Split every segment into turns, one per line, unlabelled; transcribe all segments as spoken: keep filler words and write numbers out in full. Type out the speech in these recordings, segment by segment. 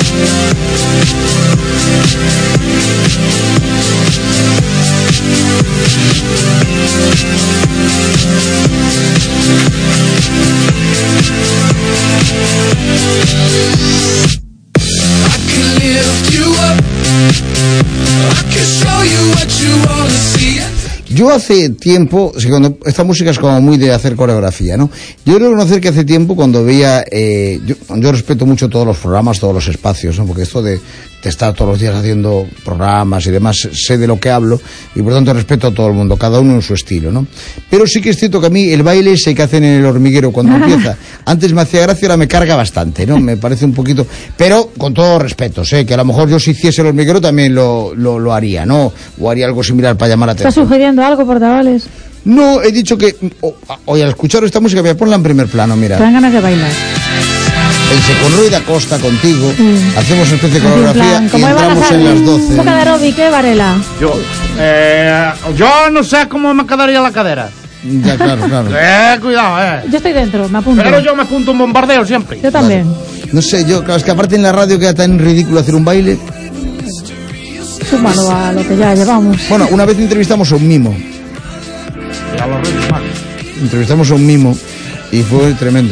Yo hace tiempo, cuando esta música es como muy de hacer coreografía, ¿no? Yo quiero reconocer que hace tiempo cuando veía, eh, yo, yo respeto mucho todos los programas, todos los espacios, ¿no? Porque esto de, de estar todos los días haciendo programas y demás, sé de lo que hablo y por tanto respeto a todo el mundo, cada uno en su estilo, ¿no? Pero sí que es cierto que a mí el baile ese que hacen en el hormiguero cuando empieza, antes me hacía gracia, ahora me carga bastante, ¿no? Me parece un poquito, pero con todo respeto, sé que a lo mejor yo si hiciese el hormiguero también lo, lo, lo haría, ¿no? O haría algo similar para llamar la atención.
¿Estás sugiriendo algo, portavales?
No, he dicho que hoy al escuchar esta música me ponla en primer plano, mira.
Te dan ganas de bailar.
Pensé con Roy da Costa contigo, mm. hacemos una especie de coreografía
plan,
y entramos en las doce.
¿Un poco de aeróbic, eh, Varela?
Yo, eh, yo no sé cómo me quedaría la cadera.
Ya, claro, claro.
Eh, cuidado, eh.
Yo estoy dentro, me apunto.
Pero yo me apunto un bombardeo siempre.
Yo también.
Vale. No sé, yo, claro, es que aparte en la radio queda tan ridículo hacer un baile.
Súmalo a lo que ya llevamos.
Bueno, una vez entrevistamos a un mimo.
A los Reyes Magos.
Entrevistamos a un mimo y fue tremendo.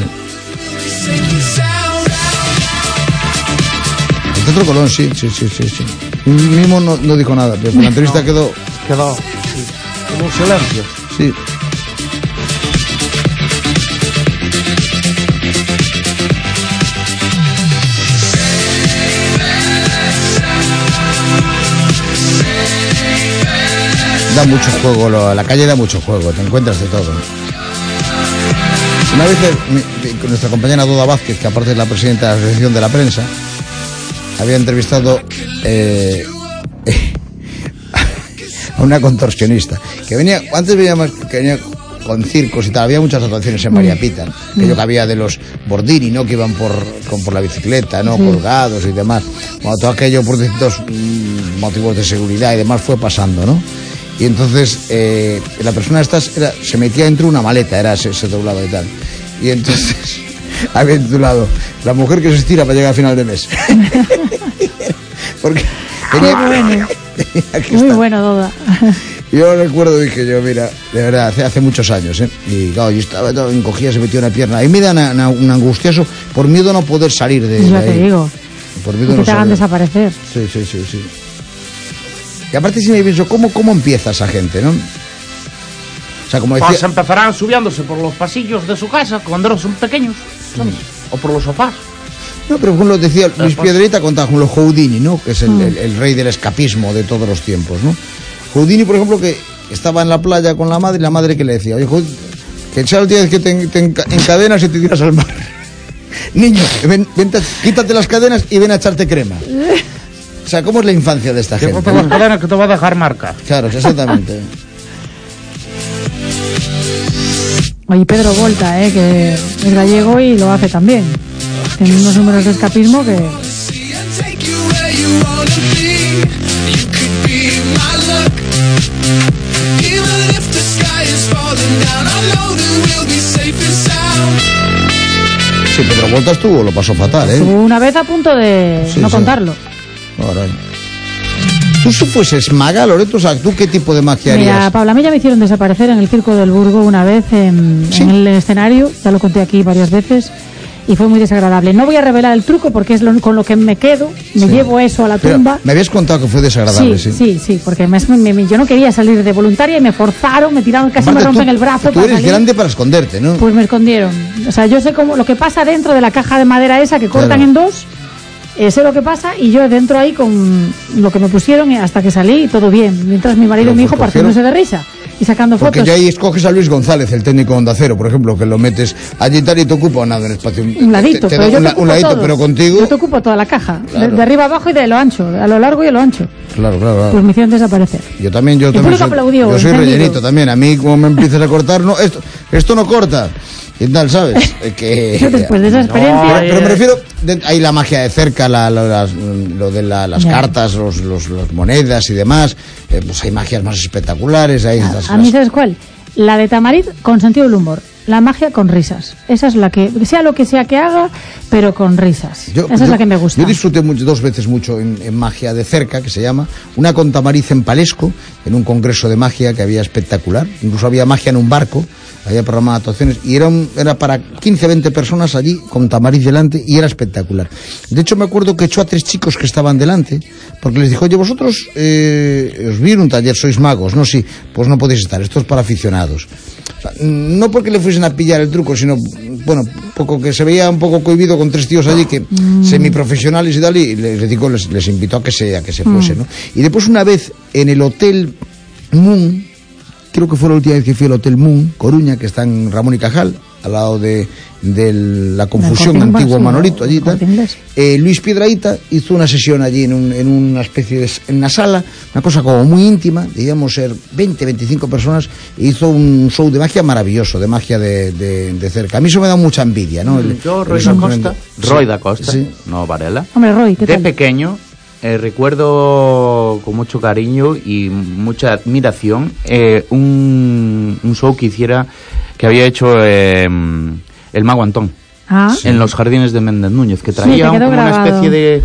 El Teatro Colón, sí, sí, sí, sí, sí. Un mimo no, no dijo nada, pero la entrevista no, quedó...
Quedó, sí. Como un silencio.
Sí. Da mucho juego, lo, la calle da mucho juego, te encuentras de todo. Una vez mi, mi, nuestra compañera Doda Vázquez, que aparte es la presidenta de la Asociación de la Prensa, había entrevistado eh, eh, a una contorsionista que venía, antes venía más, que venía con circos y tal, había muchas actuaciones en María Pita, mm. que yo que había de los Bordini, ¿no? Que iban por, con, por la bicicleta, ¿no? Mm. Colgados y demás. Bueno, todo aquello por distintos mm, motivos de seguridad y demás fue pasando, ¿no? Y entonces eh, la persona esta era, se metía dentro de una maleta, era se, se doblaba y tal. Y entonces había titulado La mujer que se estira para llegar a final de mes. Porque tenía,
bueno.
tenía que
muy
estar.
Bueno, Doda.
Yo recuerdo, dije yo, mira, de verdad, hace, hace muchos años, ¿eh? Y claro, yo estaba todo encogida, se metió una pierna. Ahí me da una, una, un angustioso por miedo a no poder salir de,
yo
de ahí.
te digo.
Por miedo
que
no
te hagan
salir.
desaparecer.
Sí, sí, sí, sí. Y aparte si me pienso, ¿cómo, cómo empieza esa gente, no? O sea, como decía...
Pues empezarán subiéndose por los pasillos de su casa cuando eran pequeños, ¿sabes? Mm. O por los sofás.
No, pero como lo decía Luis Piedrita, contaba con los Houdini, ¿no? Que es el, mm. el, el rey del escapismo de todos los tiempos, ¿no? Houdini, por ejemplo, que estaba en la playa con la madre y la madre que le decía, oye, Houdini, que sea el día que te, te encadenas y te tiras al mar. Niño, ven, ven, quítate las cadenas y ven a echarte crema. O sea, ¿cómo es la infancia de esta gente?
Quítate las cadenas que te va a dejar marca.
Claro, exactamente.
Oye, Pedro Volta, eh, que es gallego y lo hace también. Tiene unos números de escapismo que...
Sí, Pedro Volta estuvo, lo pasó fatal, ¿eh?
Estuvo una vez a punto de sí, no sí. contarlo.
Ahora. ¿Tú si fueses maga, Loreto? O sea, ¿tú qué tipo de magia harías?
Mira, Paula, a mí ya me hicieron desaparecer en el Circo del Burgo una vez en, ¿sí? en el escenario, ya lo conté aquí varias veces, y fue muy desagradable. No voy a revelar el truco porque es lo, con lo que me quedo, me sí. llevo eso a la tumba.
Pero me habías contado que fue desagradable, sí.
Sí, sí, sí, porque me, me, yo no quería salir de voluntaria y me forzaron, me tiraron, casi Aparte, me rompen
tú,
el brazo.
Tú
para
eres
salir.
grande para esconderte, ¿no?
Pues me escondieron. O sea, yo sé cómo lo que pasa dentro de la caja de madera esa que cortan claro. en dos. Eh, sé lo que pasa y yo dentro ahí con lo que me pusieron hasta que salí y todo bien, mientras mi marido y mi hijo partiéndose de risa y sacando
porque
fotos.
Porque ya ahí escoges a Luis González, el técnico de Onda Cero, por ejemplo, que lo metes allí tal y te ocupa nada en espacio.
Un ladito,
te, te
pero yo
un,
te ocupo
un ladito,
todo.
Pero contigo...
Yo te ocupo toda la caja,
claro.
de, de arriba abajo y de lo ancho, a lo largo y a lo ancho.
Claro, claro, claro.
Pues me hicieron desaparecer.
Yo también, yo
el
también soy,
aplaudió,
yo soy
entendido.
rellenito también, a mí como me empiezas a cortar, no, esto, esto no corta. Y tal, ¿sabes? que,
Después de esa experiencia...
No, pero me refiero, de, hay la magia de cerca, la, la, las, lo de la, las yeah. cartas, los, los, los monedas y demás, eh, pues hay magias más espectaculares. Hay
a
las,
a mí, ¿sabes cuál? La de Tamariz con sentido del humor. la magia con risas. Esa es la que, sea lo que sea que haga, pero con risas. Yo, Esa yo, es la que me gusta.
Yo disfruté mucho, dos veces mucho en, en magia de cerca, que se llama, una con Tamariz en Palesco, en un congreso de magia que había espectacular. Incluso había magia en un barco, había programado actuaciones, y era, un, era para quince, veinte personas allí, con Tamariz delante, y era espectacular. De hecho, me acuerdo que echó a tres chicos que estaban delante, porque les dijo, oye, vosotros eh, os vi en un taller, sois magos, ¿no? Sí, pues no podéis estar, esto es para aficionados. O sea, no porque le fuesen a pillar el truco, sino, bueno, poco que se veía un poco cohibido con tres tíos allí que mm. semiprofesionales y tal, y les, digo, les, les invitó a que se, a que se fuesen, ¿no? Y después una vez en el Hotel Moon, creo que fue la última vez que fui al Hotel Moon, Coruña, que está en Ramón y Cajal, al lado de, de la Confusión, antiguo Manolito, allí tal. Eh, Luis Piedrahita hizo una sesión allí en, un, en una especie de, en una sala, una cosa como muy íntima, digamos ser veinte, veinticinco personas, e hizo un show de magia maravilloso, de magia de, de, de cerca. A mí eso me da mucha envidia, ¿no? El,
Yo, Roy da Costa, sí. Roy da Costa, sí. No Varela.
Hombre, Roy, ¿qué
de
tal?
pequeño, eh, recuerdo con mucho cariño y mucha admiración eh, un, un show que hiciera, que había hecho eh, el Mago Antón, ah. en los jardines de Méndez Núñez, que traía sí, como grabado. Una especie de,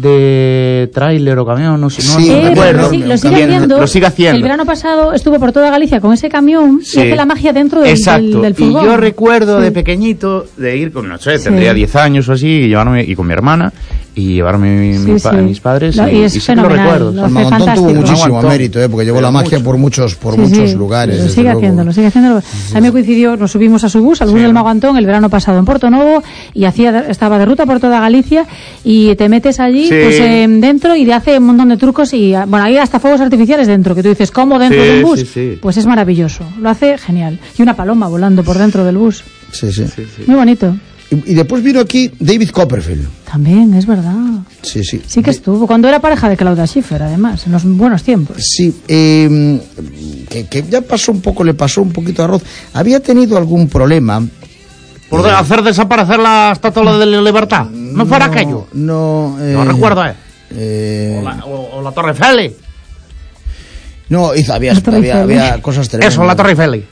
de tráiler o camión, no sé, no,
sí,
no recuerdo.
Sí, lo, sigue haciendo,
lo sigue haciendo.
El verano pasado estuvo por toda Galicia con ese camión sí. y hace la magia dentro del, del, del furgón.
Y yo recuerdo sí. de pequeñito de ir con, no sé, tendría sí. diez años o así, y llevarme, y con mi hermana, y llevarme mi,
sí,
mi pa,
sí.
mis padres,
lo, y, y, es y sí lo recuerdo. Lo
el Mago Antón tuvo muchísimo mérito, ¿eh? Porque llevó la magia mucho. por muchos por sí, muchos sí. lugares.
Lo sigue haciendo, lo sigue haciendo. Sí. A mí me coincidió, nos subimos a su bus, al bus sí. del Mago Antón, el verano pasado en Porto Novo, y hacía, estaba de ruta por toda Galicia, y te metes allí, sí. pues eh, dentro, y te hace un montón de trucos, y bueno, hay hasta fuegos artificiales dentro, que tú dices, ¿cómo dentro
sí,
de un bus?
Sí, sí.
Pues es maravilloso, lo hace genial. Y una paloma volando por dentro del bus.
Sí, sí.
sí, sí.
Muy bonito.
Y, y después vino aquí David Copperfield.
También, es verdad.
Sí, sí.
Sí que estuvo, cuando era pareja de Claudia Schiffer, además, en los buenos tiempos.
Sí, eh, que, que ya pasó un poco, le pasó un poquito a Arroz. Había tenido algún problema...
Por eh, hacer desaparecer la Estatua de la Libertad. ¿No, no fuera aquello?
No, eh,
no recuerdo, ¿eh?
eh
o, la, o, o la Torre Eiffel.
No, hizo, había, había, había cosas tremendas.
Eso, la Torre Eiffel.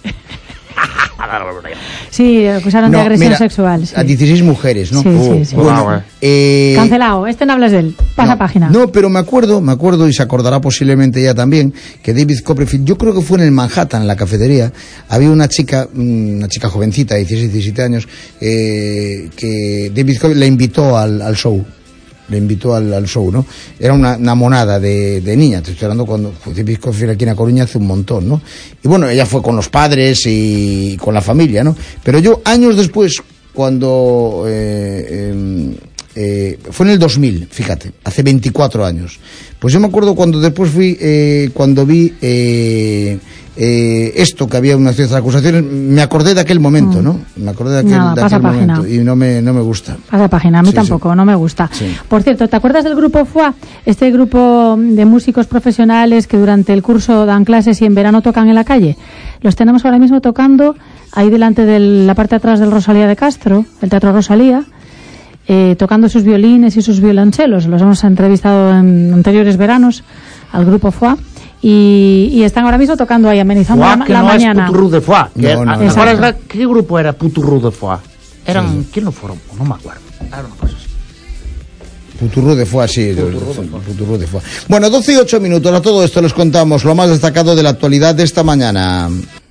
Sí, acusaron no, de agresión
mira,
sexual. Sí.
A dieciséis mujeres, ¿no?
Sí,
oh,
sí, sí.
Bueno, eh,
cancelado, este no hablas de él. Pasa
no,
página.
No, pero me acuerdo, me acuerdo, y se acordará posiblemente ella también, que David Copperfield, yo creo que fue en el Manhattan, en la cafetería, había una chica, una chica jovencita, de dieciséis, diecisiete años, eh, que David Copperfield la invitó al, al show. Le invitó al, al show, ¿no? Era una, una monada de, de niña, te estoy hablando cuando fue David Copperfield aquí en A Coruña hace un montón, ¿no? Y bueno, ella fue con los padres y con la familia, ¿no? Pero yo, años después, cuando... Eh, eh, eh, fue en el dos mil, fíjate, hace veinticuatro años. Pues yo me acuerdo cuando después fui, eh, cuando vi... Eh, Eh, esto, que había una cierta acusaciones, me acordé de aquel momento, mm. ¿no? Me acordé de aquel,
no,
de aquel momento y no me, no me gusta.
Pasa página, a mí sí, tampoco, sí. no me gusta. Sí. Por cierto, ¿te acuerdas del grupo F U A? Este grupo de músicos profesionales que durante el curso dan clases y en verano tocan en la calle. Los tenemos ahora mismo tocando ahí delante de la parte de atrás del Rosalía de Castro, el Teatro Rosalía, eh, tocando sus violines y sus violonchelos. Los hemos entrevistado en anteriores veranos al grupo F U A. Y, y están ahora mismo tocando ahí, amenizando
Foix,
la,
que
la
no
mañana.
Es Puturru de Foix, que
no, no,
¿te acuerdas
no.
La, qué grupo era Puturru de Foix? Eran,
sí.
¿quién lo fueron? No me acuerdo. Era una cosa así.
Puturru de Foix, sí.
Puturru de Foix.
Puturru de Foix. Bueno, doce y ocho minutos, a todo esto les contamos lo más destacado de la actualidad de esta mañana.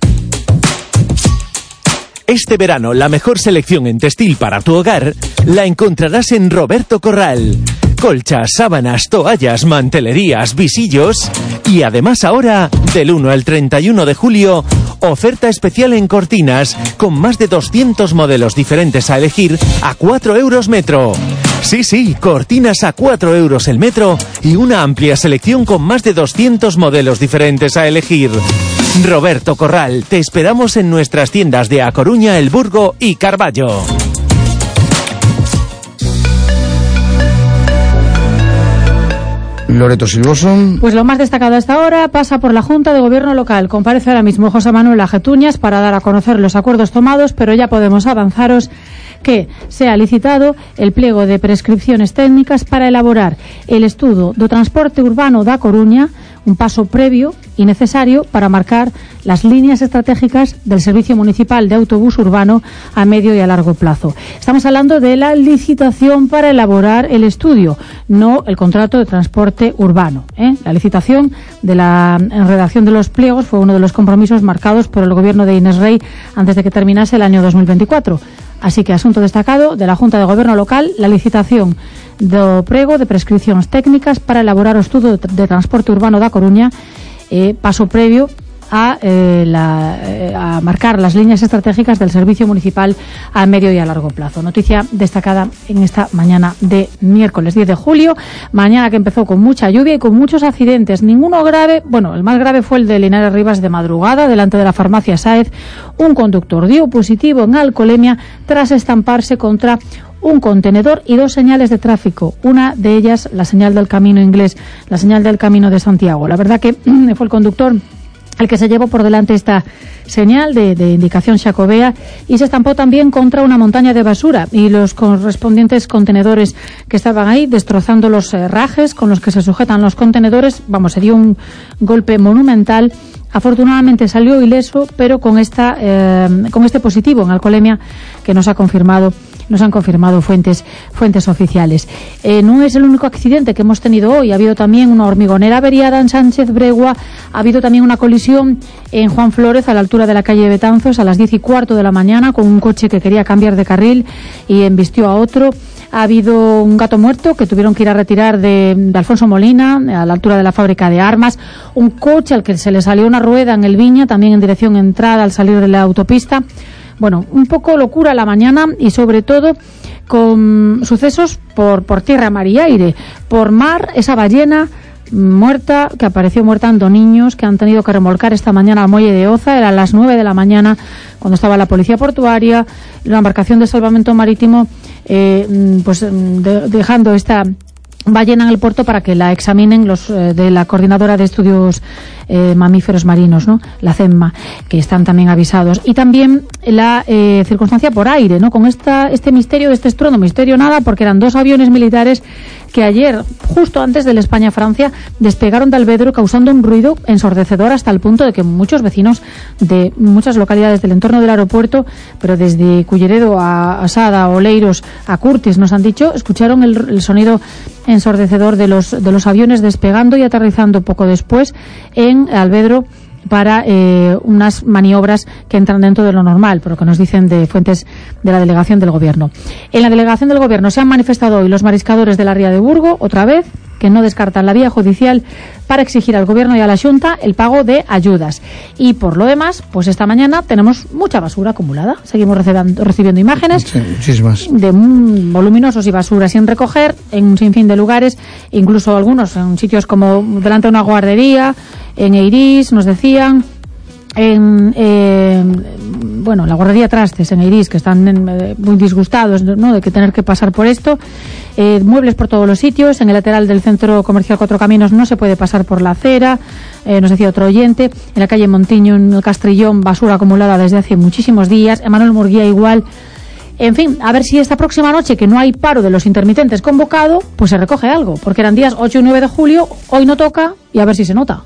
Este verano, la mejor selección en textil para tu hogar la encontrarás en Roberto Corral. Colchas, sábanas, toallas, mantelerías, visillos. Y además ahora, del uno al treinta y uno de julio, oferta especial en cortinas, con más de doscientos modelos diferentes a elegir a cuatro euros metro. Sí, sí, cortinas a cuatro euros el metro y una amplia selección con más de doscientos modelos diferentes a elegir. Roberto Corral, te esperamos en nuestras tiendas de A Coruña, El Burgo y Carballo.
Loreto Silvoso.
Pues lo más destacado hasta ahora pasa por la Junta de Gobierno Local. Comparece ahora mismo José Manuel Ajetuñas para dar a conocer los acuerdos tomados, pero ya podemos avanzaros que se ha licitado el pliego de prescripciones técnicas para elaborar el estudo do transporte urbano da Coruña, un paso previo y necesario para marcar las líneas estratégicas del Servicio Municipal de Autobús Urbano a medio y a largo plazo. Estamos hablando de la licitación para elaborar el estudio, no el contrato de transporte urbano, ¿eh? La licitación de la redacción de los pliegos fue uno de los compromisos marcados por el gobierno de Inés Rey antes de que terminase el año dos mil veinticuatro. Así que asunto destacado de la Junta de Gobierno local, la licitación do prego de prescripcións técnicas para elaborar o estudo de transporte urbano da Coruña, eh, paso previo a, eh, la, eh, a marcar las líneas estratégicas del Servicio Municipal a medio y a largo plazo. Noticia destacada en esta mañana de miércoles diez de julio, mañana que empezó con mucha lluvia y con muchos accidentes, ninguno grave. Bueno, el más grave fue el de Linares Rivas de madrugada, delante de la farmacia Sáez. Un conductor dio positivo en alcoholemia tras estamparse contra un contenedor y dos señales de tráfico, una de ellas la señal del camino inglés, la señal del camino de Santiago. La verdad que fue el conductor el que se llevó por delante esta señal de, de indicación xacobea y se estampó también contra una montaña de basura y los correspondientes contenedores que estaban ahí, destrozando los herrajes con los que se sujetan los contenedores. Vamos, se dio un golpe monumental. Afortunadamente salió ileso, pero con esta eh, con este positivo en alcoholemia que nos ha confirmado nos han confirmado fuentes fuentes oficiales. Eh, no es el único accidente que hemos tenido hoy. Ha habido también una hormigonera averiada en Sánchez Bregua. Ha habido también una colisión en Juan Flórez, a la altura de la calle de Betanzos, a las diez y cuarto de la mañana, con un coche que quería cambiar de carril y embistió a otro. Ha habido un gato muerto que tuvieron que ir a retirar de, de Alfonso Molina, a la altura de la fábrica de armas. Un coche al que se le salió una rueda en el Viña, también en dirección entrada al salir de la autopista. Bueno, un poco locura la mañana y sobre todo con sucesos por, por tierra, mar y aire. Por mar, esa ballena muerta, que apareció muerta en Doniños, que han tenido que remolcar esta mañana al muelle de Oza. Eran las nueve de la mañana cuando estaba la policía portuaria, la embarcación de salvamento marítimo, eh, pues de, dejando esta ballena en el puerto para que la examinen los eh, de la Coordinadora de Estudios eh, Mamíferos Marinos, ¿no? La CEMMA, que están también avisados. Y también la eh, circunstancia por aire, ¿no? Con esta este misterio de este estruendo, misterio nada, porque eran dos aviones militares que ayer, justo antes del España-Francia, despegaron de Alvedro causando un ruido ensordecedor hasta el punto de que muchos vecinos de muchas localidades del entorno del aeropuerto, pero desde Culleredo a Asada, Oleiros, a Curtis, nos han dicho, escucharon el, el sonido ensordecedor de los, de los aviones despegando y aterrizando poco después en Alvedro para eh, unas maniobras que entran dentro de lo normal, pero que nos dicen de fuentes de la delegación del Gobierno. En la delegación del Gobierno se han manifestado hoy los mariscadores de la Ría de Burgo, otra vez, que no descartan la vía judicial para exigir al Gobierno y a la Xunta el pago de ayudas. Y por lo demás, pues esta mañana tenemos mucha basura acumulada. Seguimos recibiendo, recibiendo imágenes
sí, muchísimas.
de mm, voluminosos y basura sin recoger en un sinfín de lugares, incluso algunos en sitios como delante de una guardería, en Eirís, nos decían, en eh, bueno, la guardería Trastes en Eirís, que están eh, muy disgustados, ¿no?, de que tener que pasar por esto. Eh, muebles por todos los sitios. En el lateral del centro comercial Cuatro Caminos no se puede pasar por la acera, eh, nos decía otro oyente. En la calle Montiño, en el Castrillón, basura acumulada desde hace muchísimos días. Emanuel Murguía igual. En fin, a ver si esta próxima noche, que no hay paro de los intermitentes convocado, pues se recoge algo, porque eran días ocho y nueve de julio, hoy no toca, y a ver si se nota.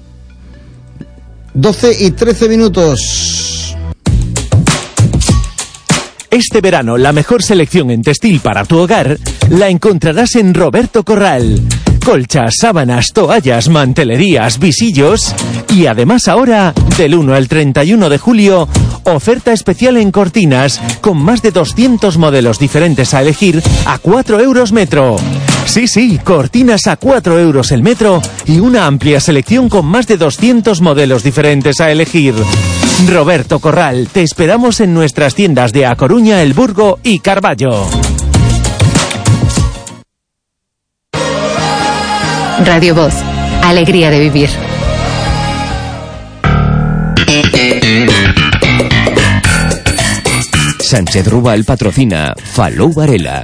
doce y trece minutos.
Este verano, la mejor selección en textil para tu hogar la encontrarás en Roberto Corral. Colchas, sábanas, toallas, mantelerías, visillos. Y además ahora, del uno al treinta y uno de julio, oferta especial en cortinas, con más de doscientos modelos diferentes a elegir a cuatro euros metro. Sí, sí, cortinas a cuatro euros el metro y una amplia selección con más de doscientos modelos diferentes a elegir. Roberto Corral, te esperamos en nuestras tiendas de A Coruña, El Burgo y Carballo.
Radio Voz, alegría de vivir.
Sánchez Rubal patrocina Falou Varela.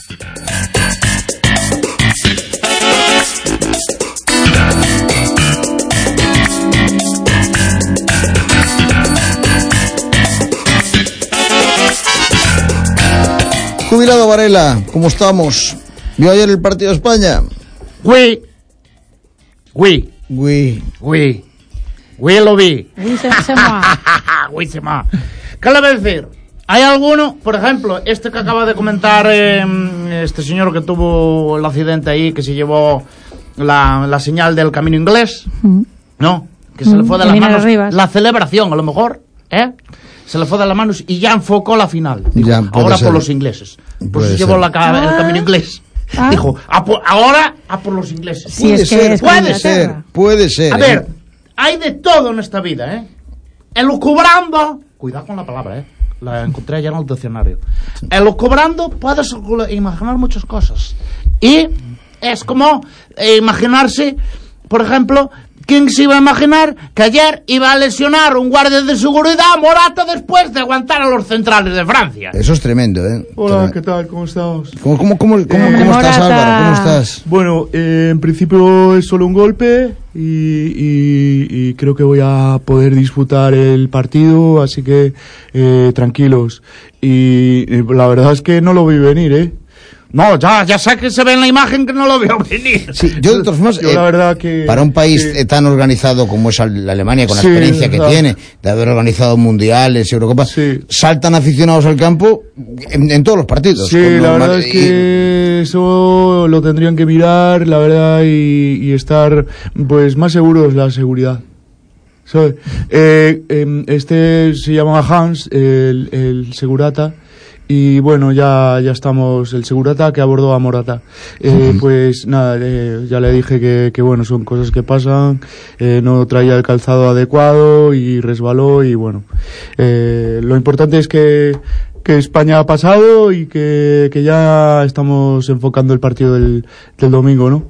Jubilado Varela, ¿cómo estamos? ¿Vio ayer el partido de España?
Oui. Oui.
Oui.
Oui. Oui lo vi.
Oui, c'est c'est moi.
Oui, c'est moi. ¿Qué le voy a decir? Hay alguno, por ejemplo, este que acaba de comentar eh, este señor que tuvo el accidente ahí, que se llevó la, la señal del camino inglés, mm. ¿no? Que se mm, le fue de las manos
Rivas.
La celebración, a lo mejor, ¿eh? Se le fue de las manos y ya enfocó la final. Dijo, ya, ahora ser. Por los ingleses. Pues se llevó la, ah. el camino inglés. Ah. Dijo, a por, ahora a por los ingleses.
Sí, puede, es ser, es
puede ser,
puede ser.
A ver, hay de todo en esta vida, ¿eh? Elucubrando, cuidado con la palabra, ¿eh? La encontré ayer en el diccionario. Elucubrando puedes imaginar muchas cosas. Y es como eh, imaginarse, por ejemplo, ¿quién se iba a imaginar que ayer iba a lesionar un guardia de seguridad a Morata después de aguantar a los centrales de Francia?
Eso es tremendo, ¿eh?
Hola, ¿qué tal? ¿Cómo estamos?
¿Cómo, cómo, cómo, cómo, eh, cómo estás, Álvaro? ¿Cómo estás?
Bueno, eh, en principio es solo un golpe y, y, y creo que voy a poder disputar el partido, así que eh, tranquilos. Y, y la verdad es que no lo vi venir, ¿eh?
No, ya, ya sé que se ve en la imagen que no lo veo venir.
Sí, yo de todas formas,
yo,
eh,
la verdad que,
para un país
que,
tan organizado como es la Alemania, con la sí, experiencia que tiene, de haber organizado mundiales, Eurocopas, sí. saltan aficionados al campo en, en todos los partidos.
Sí, la verdad Madrid, es que y... eso lo tendrían que mirar, la verdad, y, y estar pues más seguros la seguridad. ¿Sabes? Eh, eh, este se llama Hans, el, el segurata. Y bueno, ya ya estamos, el segurata que abordó a Morata. Eh, uh-huh. Pues nada, eh, ya le dije que, que bueno, son cosas que pasan, eh, no traía el calzado adecuado y resbaló y bueno. Eh, lo importante es que, que España ha pasado y que, que ya estamos enfocando el partido del, del domingo, ¿no?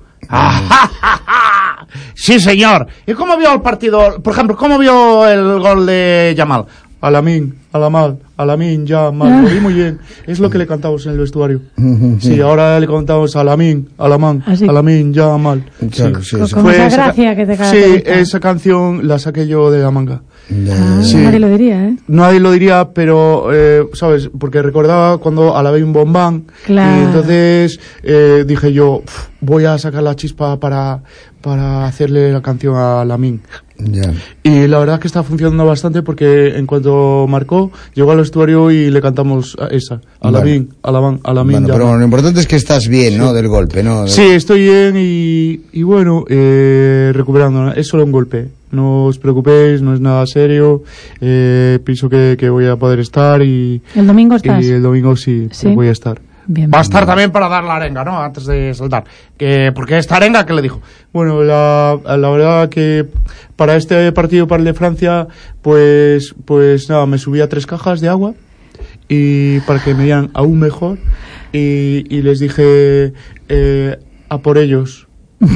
Sí, señor. ¿Y cómo vio el partido? Por ejemplo, ¿cómo vio el gol de Yamal?
Alamin, Alamal, Alamin, Yamal, lo vi muy bien. Es lo que le cantamos en el vestuario. Sí, ahora le cantamos Alamin, Alamán, Alamin, Yamal.
Claro, sí, sí, sí. Con esa gracia que te caracteriza.
Sí, esa canción la saqué yo de la manga.
Ah, sí. Nadie lo diría, ¿eh?
Nadie lo diría, pero, eh, ¿sabes? Porque recordaba cuando Alamin Bombán.
Claro.
Y entonces eh, dije yo, voy a sacar la chispa para, para hacerle la canción a Alamin.
Yeah.
Y la verdad es que está funcionando bastante porque en cuanto marcó, llegó al vestuario y le cantamos a esa, Alamin, vale. Alaman, Alamin.
Bueno, pero bueno, lo importante es que estás bien, sí. ¿no? Del golpe, ¿no?
Sí, estoy bien y, y bueno, eh, recuperando. Es solo un golpe. No os preocupéis, no es nada serio. Eh, pienso que, que voy a poder estar y...
¿El domingo estás?
Y el domingo sí, ¿Sí? voy a estar.
Bien,
va a estar bien. También para dar la arenga, ¿no? Antes de saltar. Que, porque esta arenga, ¿qué le dijo?
Bueno, la, la verdad que para este partido, para el de Francia, pues, pues nada, me subí a tres cajas de agua y para que me dieran aún mejor y, y les dije eh, a por ellos.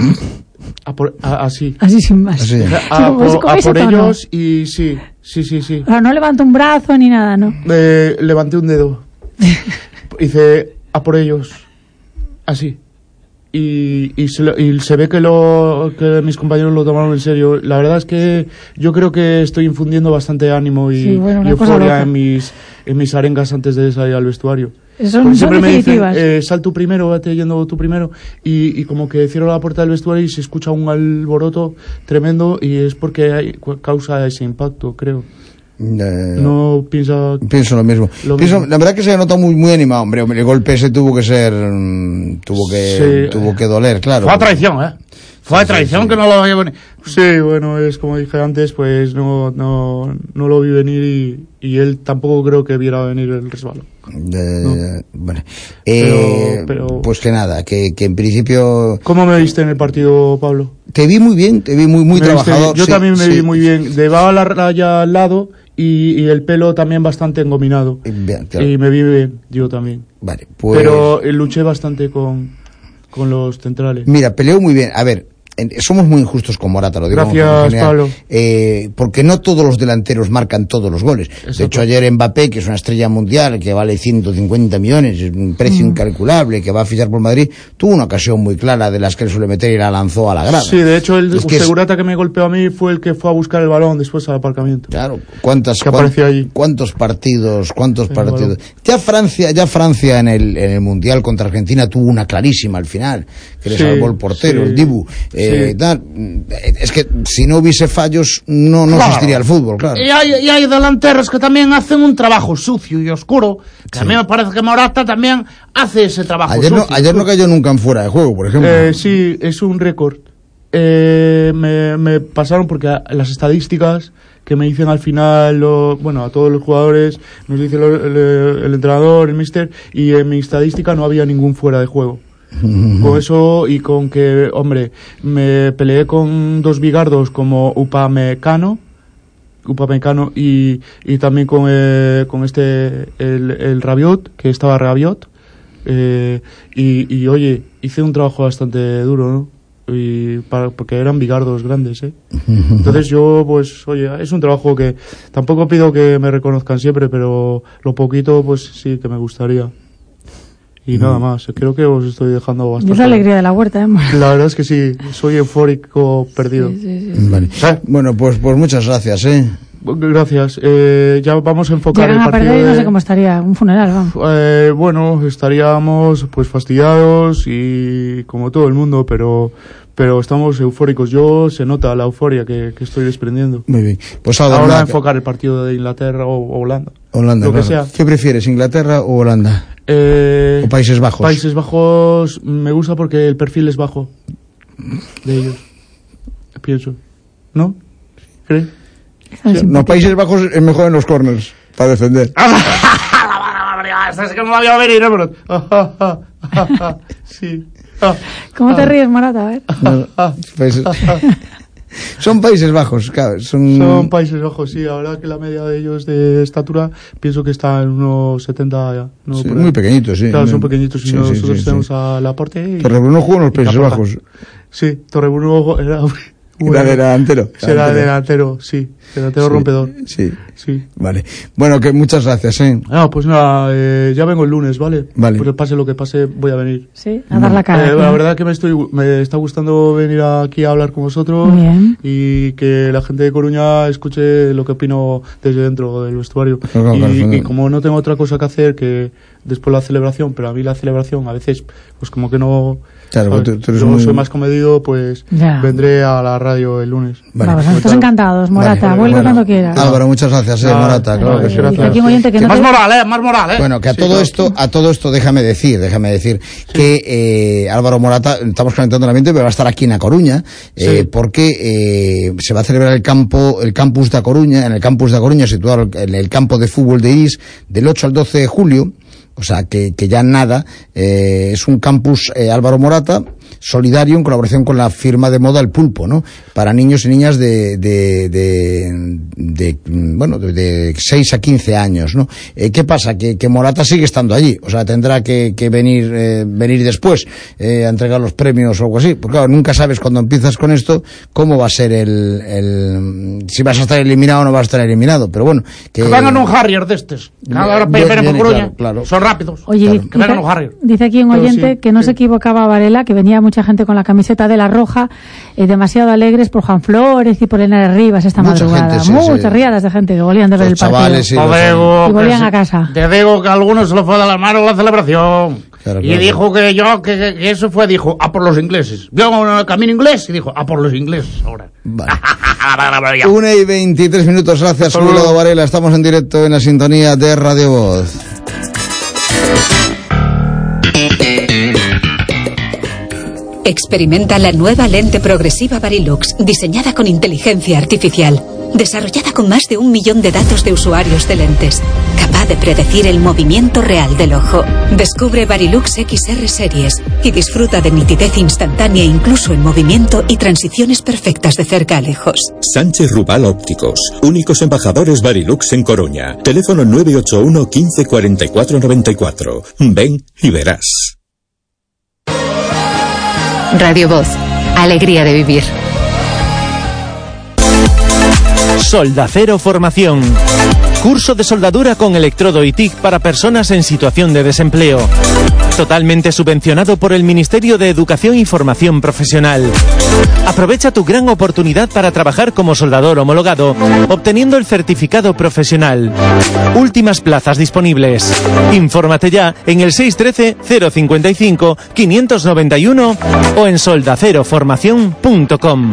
A por, a, así.
Así sin más.
Así.
A, a, por, a por ellos y sí, sí, sí, sí.
Pero no levanto un brazo ni nada, ¿no?
Eh, levanté un dedo. Hice a por ellos. Así. Y, y, se, lo, y se ve que, lo, que mis compañeros lo tomaron en serio. La verdad es que yo creo que estoy infundiendo bastante ánimo y,
sí, bueno,
y euforia en mis, en mis arengas antes de salir al vestuario.
Son,
siempre
son
me dicen, eh, sal tú primero, vete yendo tú primero. Y, y como que cierro la puerta del vestuario y se escucha un alboroto tremendo y es porque hay, causa ese impacto, creo.
Eh,
no piensa
pienso lo mismo,
lo
pienso,
mismo.
La verdad que se nota muy muy animado, hombre, el golpe ese tuvo que ser tuvo que
sí.
tuvo que doler, claro.
Fue a traición, eh fue a traición sí, sí,
sí.
que no lo había venido.
Sí, bueno, es como dije antes, pues no no no lo vi venir y, y él tampoco creo que viera venir el resbalo.
Eh,
no.
Bueno, eh,
pero, pero...
pues que nada, que, que en principio.
¿Cómo me viste en el partido, Pablo?
Te vi muy bien, te vi muy muy trabajador.
Yo
sí,
también me
sí.
vi muy bien, llevaba la raya al lado y, y el pelo también bastante engominado.
Bien, claro.
Y me vi bien, yo también.
Vale, pues.
Pero eh, luché bastante con, con los centrales.
Mira, peleó muy bien. A ver, somos muy injustos con Morata, lo digo.
Gracias, Pablo.
Eh, porque no todos los delanteros marcan todos los goles. Exacto. De hecho, ayer Mbappé, que es una estrella mundial, que vale ciento cincuenta millones, es un precio mm. incalculable, que va a fichar por Madrid, tuvo una ocasión muy clara de las que él suele meter y la lanzó a la grada.
Sí, de hecho, el
es que
segurata
es...
que me golpeó a mí fue el que fue a buscar el balón después al aparcamiento.
Claro, ¿cuántas,
que apareció allí.
¿cuántos partidos, cuántos el partidos? Balón. Ya Francia, ya Francia en el, en el Mundial contra Argentina tuvo una clarísima al final, que le sí, salvó el portero, sí. el Dibu. Eh, eh,
Sí.
tal. Es que si no hubiese fallos, no, no
Claro.
existiría el fútbol, claro.
Y hay, y hay delanteros que también hacen un trabajo sucio y oscuro, que a mí me parece que Morata también hace ese trabajo
Ayer no,
sucio.
ayer no cayó nunca en fuera de juego, por ejemplo.
Eh, sí, es un récord. Eh, me, me pasaron porque a- las estadísticas que me dicen al final, lo- bueno, a todos los jugadores, nos dice lo- el, el entrenador, el míster, y en mi estadística no había ningún fuera de juego. Con eso y con que, hombre, me peleé con dos bigardos como Upamecano, Upamecano y, y también con, eh, con este, el, el Rabiot, que estaba Rabiot. Eh, y, y oye, hice un trabajo bastante duro, ¿no? Y para, porque eran bigardos grandes, ¿eh? Entonces yo, pues, oye, es un trabajo que tampoco pido que me reconozcan siempre, pero lo poquito, pues sí que me gustaría. Y nada más, creo que os estoy dejando
Y
bastante.
es la alegría de la huerta, ¿eh?
La verdad es que sí, soy eufórico perdido.
Sí, sí, sí.
Vale. Bueno, pues, pues muchas gracias, ¿eh?
Gracias. Eh, ya vamos a enfocar
Llegan
el
a
partido
perder y no
de-
sé cómo estaría un funeral, vamos.
Eh, bueno, estaríamos pues fastidiados y como todo el mundo, pero pero estamos eufóricos. Yo se nota la euforia que, que estoy desprendiendo.
Muy bien. Pues ahora,
Ahora
nada,
enfocar el partido de Inglaterra o, o Holanda.
Holanda,
lo que
claro.
sea.
¿Qué prefieres, Inglaterra o Holanda?
Eh,
¿O Países Bajos?
Países Bajos me gusta porque el perfil es bajo de ellos. Pienso. ¿No? ¿Crees?
No, Países Bajos es mejor en los corners, para defender.
Es que no la había venir, ¿eh, bro?
Sí.
¿Cómo te ríes, Morata? A ver.
No, países- Son Países Bajos, claro. Son,
Son Países Bajos, sí. Ahora que la media de ellos de estatura, pienso que está en unos setenta ya. ¿no?
Sí,
Por ahí.
muy pequeñitos, sí.
Claro, son
Muy-
pequeñitos y
sí, sí,
nosotros
sí,
tenemos
sí.
a Laporte y...
Torrebruno jugó en los
y
Países
Caporta.
Bajos.
Sí, Torrebruno era...
Era delantero.
Será delantero, sí. Delantero
Sí,
rompedor.
Sí.
Sí.
Vale. Bueno, que muchas gracias, ¿eh?
Ah, pues nada, eh, ya vengo el lunes, ¿vale?
Vale.
Pues pase lo que pase, voy a venir.
Sí, a dar la cara.
Eh, la
claro.
verdad que me estoy me está gustando venir aquí a hablar con vosotros
Bien.
y que la gente de Coruña escuche lo que opino desde dentro del vestuario.
Claro, claro,
y,
claro.
y como no tengo otra cosa que hacer que después la celebración, pero a mí la celebración a veces pues como que no...
Claro,
¿sabes?
tú- tú eres
Yo
muy-
soy más comedido, pues
Ya.
vendré a la radio el lunes.
Vale.
Vamos, nosotros encantados, Morata.
Vale.
Vuelve
Bueno,
cuando quieras.
Álvaro, muchas gracias, eh,
Nada,
Morata. Claro
nada,
que sí.
gracias.
Dice aquí un oyente que no
Más
te...
moral, ¿eh? Más moral, ¿eh?
Bueno, que a
Sí,
todo
claro.
esto, a todo esto, déjame decir, déjame decir que eh, Álvaro Morata, estamos calentando el ambiente, pero va a estar aquí en A Coruña, eh,
Sí.
porque eh, se va a celebrar el campo, el campus de A Coruña, en el campus de A Coruña, situado en el campo de fútbol de Iris, del ocho al doce de julio. O sea, que, que ya nada, eh, es un campus eh, Álvaro Morata, solidario en colaboración con la firma de moda El Pulpo, ¿no? Para niños y niñas de, de, de, de, bueno, de, de seis a quince años, ¿no? Eh, ¿Qué pasa? Que, que Morata sigue estando allí, o sea, tendrá que, que venir, eh, venir después, eh, a entregar los premios o algo así, porque claro, nunca sabes cuando empiezas con esto cómo va a ser el, el, si vas a estar eliminado o no vas a estar eliminado, pero bueno, que...
Que vengan un Harrier de estos. Que ahora
Viene-
vienen por
viene,
Coruña.
claro, claro.
Son rápidos.
Oye,
Claro.
Que vengan
dice,
los Harrier.
dice aquí un
Pero
oyente
sí,
que no
sí.
se equivocaba Varela, que venía mucha gente con la camiseta de la Roja, eh, demasiado alegres por Juan Flores y por Henares Rivas esta
Mucha
madrugada.
gente, sí,
Muchas
sí.
riadas de gente que volvían de ver el
Los
partido.
chavales, sí,
Te
los-
digo
Y
que
volvían
sí.
a casa.
Te digo que a algunos se lo fue de las manos la celebración.
Claro,
y
claro.
dijo que yo, que, que- que eso fue, dijo, a por los ingleses. Vio un camino inglés y dijo, a por los ingleses ahora.
Vale. Una y veintitrés minutos, gracias, jubilado Varela. Estamos en directo en la sintonía de Radio Voz.
Experimenta la nueva lente progresiva Varilux, diseñada con inteligencia artificial, desarrollada con más de un millón de datos de usuarios de lentes, capaz de predecir el movimiento real del ojo. Descubre Varilux X R Series y disfruta de nitidez instantánea incluso en movimiento y transiciones perfectas de cerca a lejos.
Sánchez Rubal Ópticos, únicos embajadores Varilux en Coruña. Teléfono nueve ocho uno, quince, cuarenta y cuatro, noventa y cuatro. Ven y verás.
Radio Voz, alegría de vivir.
Soldacero Formación. Curso de soldadura con electrodo y T I C para personas en situación de desempleo. Totalmente subvencionado por el Ministerio de Educación y Formación Profesional. Aprovecha tu gran oportunidad para trabajar como soldador homologado, obteniendo el certificado profesional. Últimas plazas disponibles. Infórmate ya en el seis uno tres cero cinco cinco cinco nueve uno o en soldaceroformación punto com.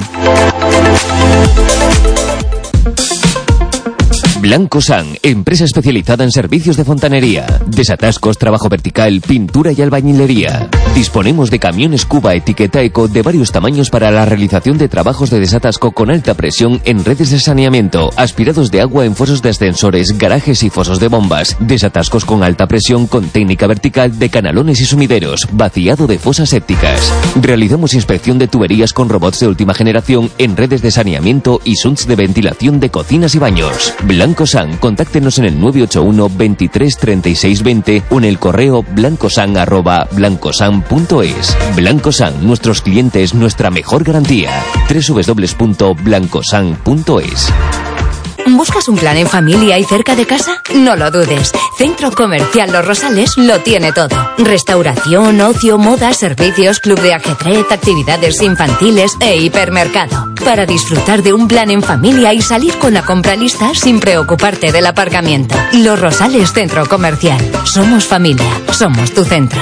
Blancosan, empresa especializada en servicios de fontanería, desatascos, trabajo vertical, pintura y albañilería. Disponemos de camiones Cuba etiqueta eco de varios tamaños para la realización de trabajos de desatasco con alta presión en redes de saneamiento, aspirados de agua en fosos de ascensores, garajes y fosos de bombas, desatascos con alta presión con técnica vertical de canalones y sumideros, vaciado de fosas sépticas. Realizamos inspección de tuberías con robots de última generación en redes de saneamiento y shunts de ventilación de cocinas y baños. Blancosan, contáctenos en el nueve ocho uno veintitrés treinta y seis veinte o en el correo blancosan arroba blancosan punto es. Blancosan, nuestros clientes, nuestra mejor garantía. doble u doble u doble u punto blancosan punto es.
¿Buscas un plan en familia y cerca de casa? No lo dudes. Centro Comercial Los Rosales lo tiene todo. Restauración, ocio, moda, servicios, club de ajedrez, actividades infantiles e hipermercado. Para disfrutar de un plan en familia y salir con la compra lista sin preocuparte del aparcamiento. Los Rosales Centro Comercial. Somos familia. Somos tu centro.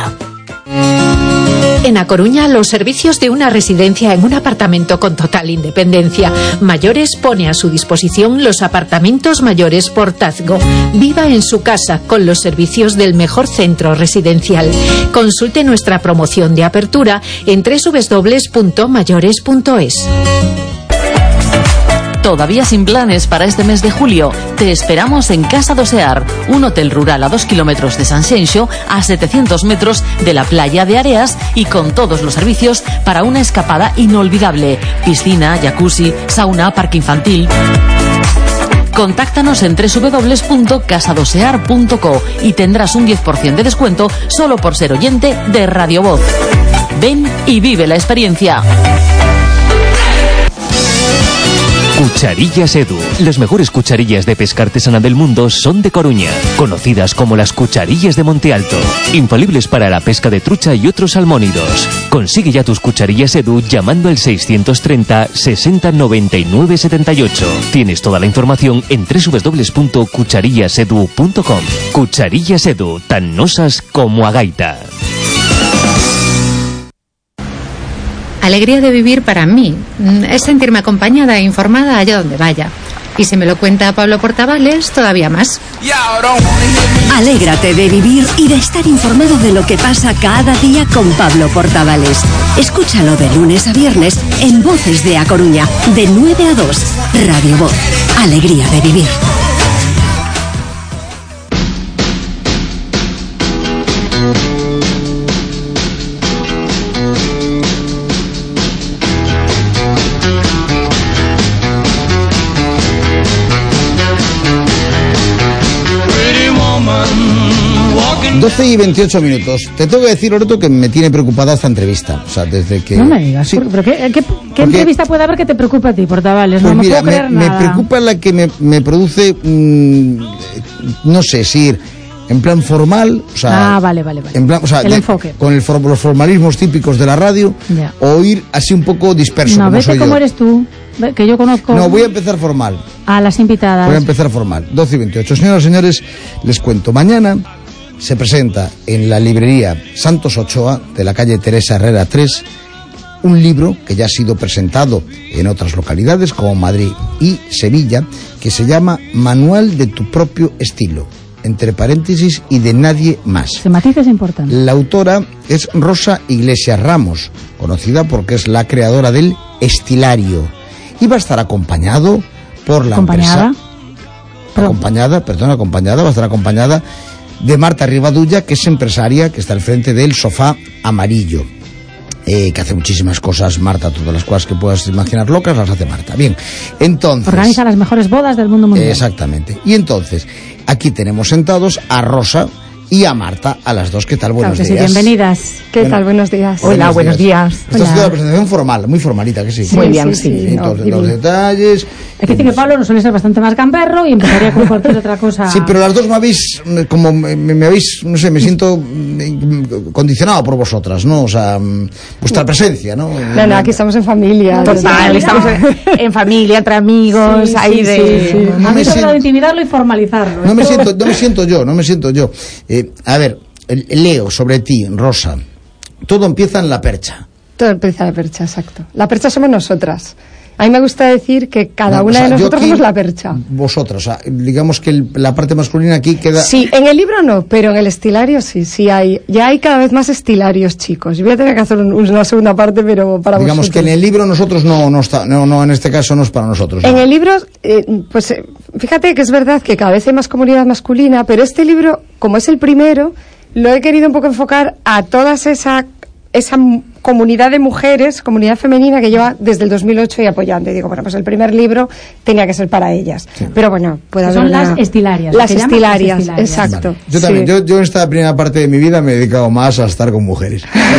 En A Coruña, los servicios de una residencia en un apartamento con total independencia. Mayores pone a su disposición los apartamentos mayores Portazgo. Viva en su casa con los servicios del mejor centro residencial. Consulte nuestra promoción de apertura en doble u doble u doble u punto mayores punto es.
Todavía sin planes para este mes de julio, te esperamos en Casa do Sear, un hotel rural a dos kilómetros de Sanxenxo, a setecientos metros de la playa de Areas y con todos los servicios para una escapada inolvidable. Piscina, jacuzzi, sauna, parque infantil. Contáctanos en doble u doble u doble u punto casa do sear punto co y tendrás un diez por ciento de descuento solo por ser oyente de Radio Voz. Ven y vive la experiencia.
Cucharillas Edu. Las mejores cucharillas de pesca artesana del mundo son de Coruña, conocidas como las cucharillas de Monte Alto, infalibles para la pesca de trucha y otros salmónidos. Consigue ya tus cucharillas Edu llamando al seiscientos treinta sesenta noventa y nueve setenta y ocho. Tienes toda la información en doble u doble u doble u punto cucharillas edu punto com. Cucharillas Edu, tan nosas como a gaita.
Alegría de vivir para mí es sentirme acompañada e informada allá donde vaya. Y si me lo cuenta Pablo Portavales, todavía más.
Alégrate de vivir y de estar informado de lo que pasa cada día con Pablo Portavales. Escúchalo de lunes a viernes en Voces de A Coruña, de nueve a dos. Radio Voz. Alegría de vivir.
doce y veintiocho minutos. Te tengo que decir, Loreto, que me tiene preocupada esta entrevista. O sea, desde que...
No me digas. Sí. ¿Pero qué, qué, qué entrevista puede haber que te preocupe a ti, Portavales?
Pues
no
mira,
me puedo creer
me,
nada.
me preocupa la que me, me produce... Mmm, no sé, si ir en plan formal... O sea,
ah, vale, vale, vale.
En plan, o sea,
el
de,
enfoque.
Con el for, los formalismos típicos de la radio.
Ya.
O ir así un poco disperso,
no,
como
vete
soy
como
yo.
eres tú, que yo conozco...
No, voy a empezar formal.
A las invitadas.
Voy a empezar formal. doce y veintiocho. Señoras y señores, les cuento. Mañana se presenta en la librería Santos Ochoa, de la calle Teresa Herrera tres, un libro que ya ha sido presentado en otras localidades como Madrid y Sevilla, que se llama Manual de tu propio estilo, entre paréntesis, y de nadie más.
Ese matiz es importante.
La autora es Rosa Iglesias Ramos, conocida porque es la creadora del Estilario, y va a estar acompañado por la
¿Acompañada?
empresa... Acompañada, perdón, acompañada, va a estar acompañada de Marta Rivadulla, que es empresaria, que está al frente del Sofá Amarillo, eh, que hace muchísimas cosas. Marta, todas las cosas que puedas imaginar locas las hace Marta. Bien, entonces...
Organiza las mejores bodas del mundo mundial.
Exactamente. Y entonces, aquí tenemos sentados a Rosa y a Marta, a las dos. ¿Qué tal? Buenos
claro que
días.
Sí, bienvenidas.
¿Qué
Bueno,
tal? Buenos días.
Hola, buenos días. Estás
Hola.
haciendo la presentación formal, muy formalita, que sí.
Sí, muy bien, sí.
sí,
sí, no,
todos los detalles.
Es que dice que Pablo no suele ser bastante más gamberro y empezaría con cualquier otra cosa.
Sí, pero las dos me habéis, como me, me habéis, no sé, me siento mm, condicionado por vosotras, ¿no? O sea, mm, vuestra presencia, ¿no?
No, no, aquí estamos en familia.
Total,
sí,
estamos en, en familia, entre amigos,
Sí,
ahí
sí,
de...
sí, sí.
No
A mí
me
se trata
siento-
de intimidarlo y formalizarlo.
No me
Esto-
siento, no me siento yo, no me siento yo. Eh, a ver, el- leo sobre ti, Rosa. Todo empieza en La Percha.
Todo empieza la percha, exacto. La percha somos nosotras. A mí me gusta decir que cada
No,
una
o sea,
de
yo
nosotros
aquí-
somos la percha.
Vosotras, o sea, digamos que el- la parte masculina aquí queda...
Sí, en el libro no, pero en el estilario sí, sí hay. Ya hay cada vez más estilarios, chicos. Yo voy a tener que hacer un- una segunda parte, pero para
Digamos
vosotros.
que en el libro nosotros no, no está, no, no, en este caso no es para nosotros. ¿no?
En el libro, eh, pues eh, fíjate que es verdad que cada vez hay más comunidad masculina, pero este libro, como es el primero, lo he querido un poco enfocar a todas esa esa m- comunidad de mujeres, comunidad femenina que lleva desde el dos mil ocho y apoyando. Y digo, bueno, pues el primer libro tenía que ser para ellas. Pero bueno, puede
Que
haber
son
una-
las estilarias,
Las
que llaman
estilarias,
las estilarias.
exacto.
Vale. Yo también,
Sí.
yo, yo en esta primera parte de mi vida me he dedicado más a estar con mujeres.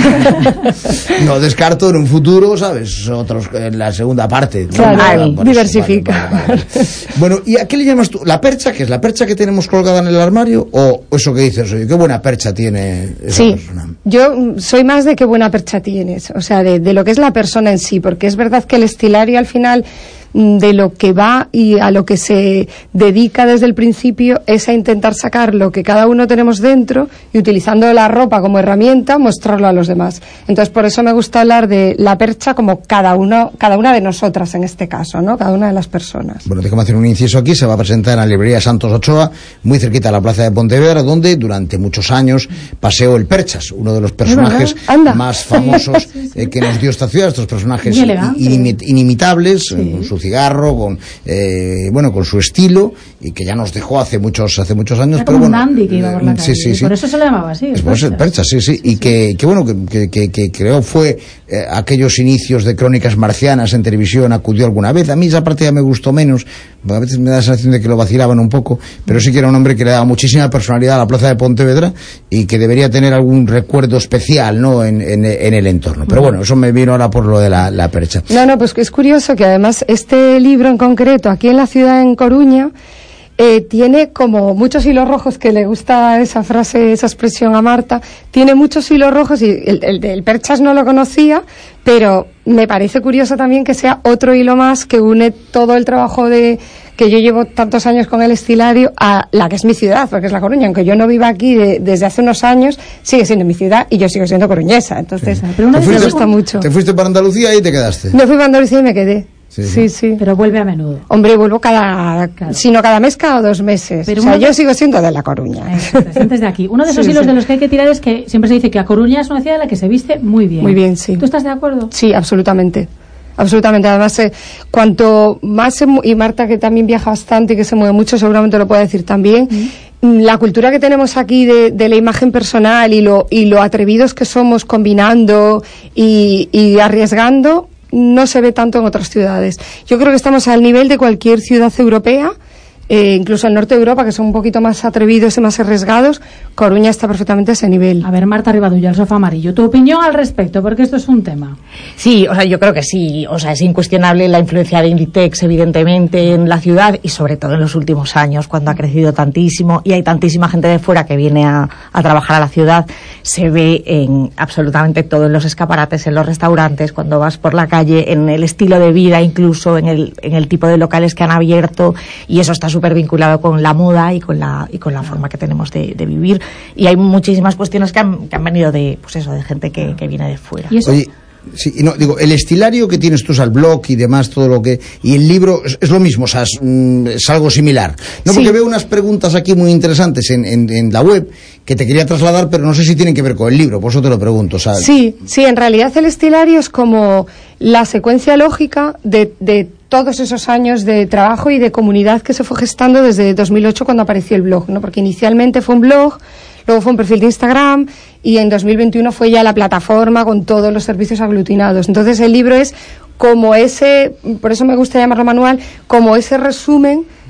No descarto en un futuro, ¿sabes? Otros en la segunda parte. ¿no?
Claro,
Por eso,
diversifica.
vale, vale, vale. Bueno, ¿y a qué le llamas tú? ¿La percha? ¿Qué es la percha que tenemos colgada en el armario? ¿O eso que dices, oye, qué buena percha tiene esa
Sí,
persona?
yo mm, soy más de qué buena percha tienes, o sea, de, de lo que es la persona en sí, porque es verdad que el estilario al final mm, de lo que va y a lo que se dedica desde el principio es a intentar sacar lo que cada uno tenemos dentro y utilizando la ropa como herramienta mostrarlo a los demás. Entonces por eso me gusta hablar de la percha como cada uno, cada una de nosotras en este caso, ¿no? Cada una de las personas.
Bueno, déjame hacer un inciso aquí. Se va a presentar en la librería Santos Ochoa, muy cerquita de la plaza de Pontevedra, donde durante muchos años paseó el Perchas, uno de los personajes
verdad? Anda.
más famosos eh, que nos dio esta ciudad. Estos personajes
Muy elegante.
inimi- inimitables, eh, con su cigarro, con eh, bueno, con su estilo, y que ya nos dejó hace muchos hace muchos años.
Era
Pero
como un
bueno,
dandy que iba por la
eh,
calle.
sí, sí,
y
sí.
Por eso se le llamaba así.
Es por eso el
Percha.
Percha, sí, sí, y que, que bueno, que, que, que, que creo fue eh, aquellos inicios de Crónicas Marcianas en televisión, acudió alguna vez. A mí esa parte ya me gustó menos, a veces me da la sensación de que lo vacilaban un poco, pero sí que era un hombre que le daba muchísima personalidad a la plaza de Pontevedra y que debería tener algún recuerdo especial, ¿no?, en, en, en el entorno. Pero bueno, eso me vino ahora por lo de la, la Percha.
No, no, pues que es curioso que además este libro en concreto, aquí en la ciudad, en Coruña, eh, tiene como muchos hilos rojos, que le gusta esa frase, esa expresión a Marta, tiene muchos hilos rojos y el, el del Perchas no lo conocía, pero me parece curioso también que sea otro hilo más que une todo el trabajo de que yo llevo tantos años con el estilario a la que es mi ciudad, porque es La Coruña. Aunque yo no viva aquí de- desde hace unos años, sigue siendo mi ciudad y yo sigo siendo coruñesa. Entonces,
Pero una
¿Te
vez
me
fuiste,
gusta mucho.
te fuiste para Andalucía y te quedaste?
Me fui a Andalucía y me quedé.
Sí,
Sí, sí.
Pero vuelve a menudo.
Hombre, vuelvo cada, si no cada mes, cada dos meses.
Pero
o sea,
uno
yo
de-
sigo siendo de La Coruña.
Eso, presentes de aquí. Uno de esos
Sí,
hilos
sí.
de los que hay que tirar es que siempre se dice que A Coruña es una ciudad en la que se viste muy bien.
Muy bien, sí.
¿Tú estás de acuerdo?
Sí, absolutamente. Absolutamente. Además, eh, cuanto más se mu- y Marta, que también viaja bastante y que se mueve mucho, seguramente lo puede decir también. Mm, La cultura que tenemos aquí de, de la imagen personal y lo, y lo atrevidos que somos combinando y, y arriesgando, no se ve tanto en otras ciudades. Yo creo que estamos al nivel de cualquier ciudad europea. Eh, incluso el norte de Europa, que son un poquito más atrevidos y más arriesgados, Coruña está perfectamente a ese nivel.
A ver, Marta Rivadulla, el sofá amarillo, tu opinión al respecto, porque esto es un tema.
Sí, o sea, yo creo que sí. O sea, es incuestionable la influencia de Inditex, evidentemente, en la ciudad y sobre todo en los últimos años, cuando ha crecido tantísimo y hay tantísima gente de fuera que viene a, a trabajar a la ciudad. Se ve en absolutamente todos los escaparates, en los restaurantes, cuando vas por la calle, en el estilo de vida, incluso en el, en el tipo de locales que han abierto, y eso está súper vinculado con la moda y con la, y con la forma que tenemos de, de vivir. Y hay muchísimas cuestiones que han, que han venido de, pues eso, de gente que, que viene de fuera.
¿Y eso?
Oye, sí, y no, digo, el estilario que tienes tú, o sea, el blog y demás, todo lo que... Y el libro es, es lo mismo, o sea, es, mm, es algo similar. No,
Sí.
porque veo unas preguntas aquí muy interesantes en, en, en la web que te quería trasladar, pero no sé si tienen que ver con el libro, por eso te lo pregunto, o sea...
Sí, sí, en realidad el estilario es como la secuencia lógica de, de todos esos años de trabajo y de comunidad que se fue gestando desde dos mil ocho, cuando apareció el blog, ¿no? Porque inicialmente fue un blog, luego fue un perfil de Instagram y en dos mil veintiuno fue ya la plataforma con todos los servicios aglutinados. Entonces el libro es como ese, por eso me gusta llamarlo manual, como ese resumen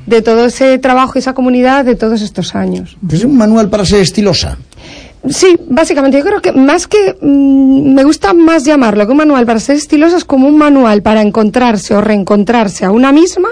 de todo ese trabajo y esa comunidad de todos estos años.
¿Es un manual para ser estilosa?
Sí, básicamente, yo creo que más que mmm, me gusta más llamarlo que un manual para ser estilosa, es como un manual para encontrarse o reencontrarse a una misma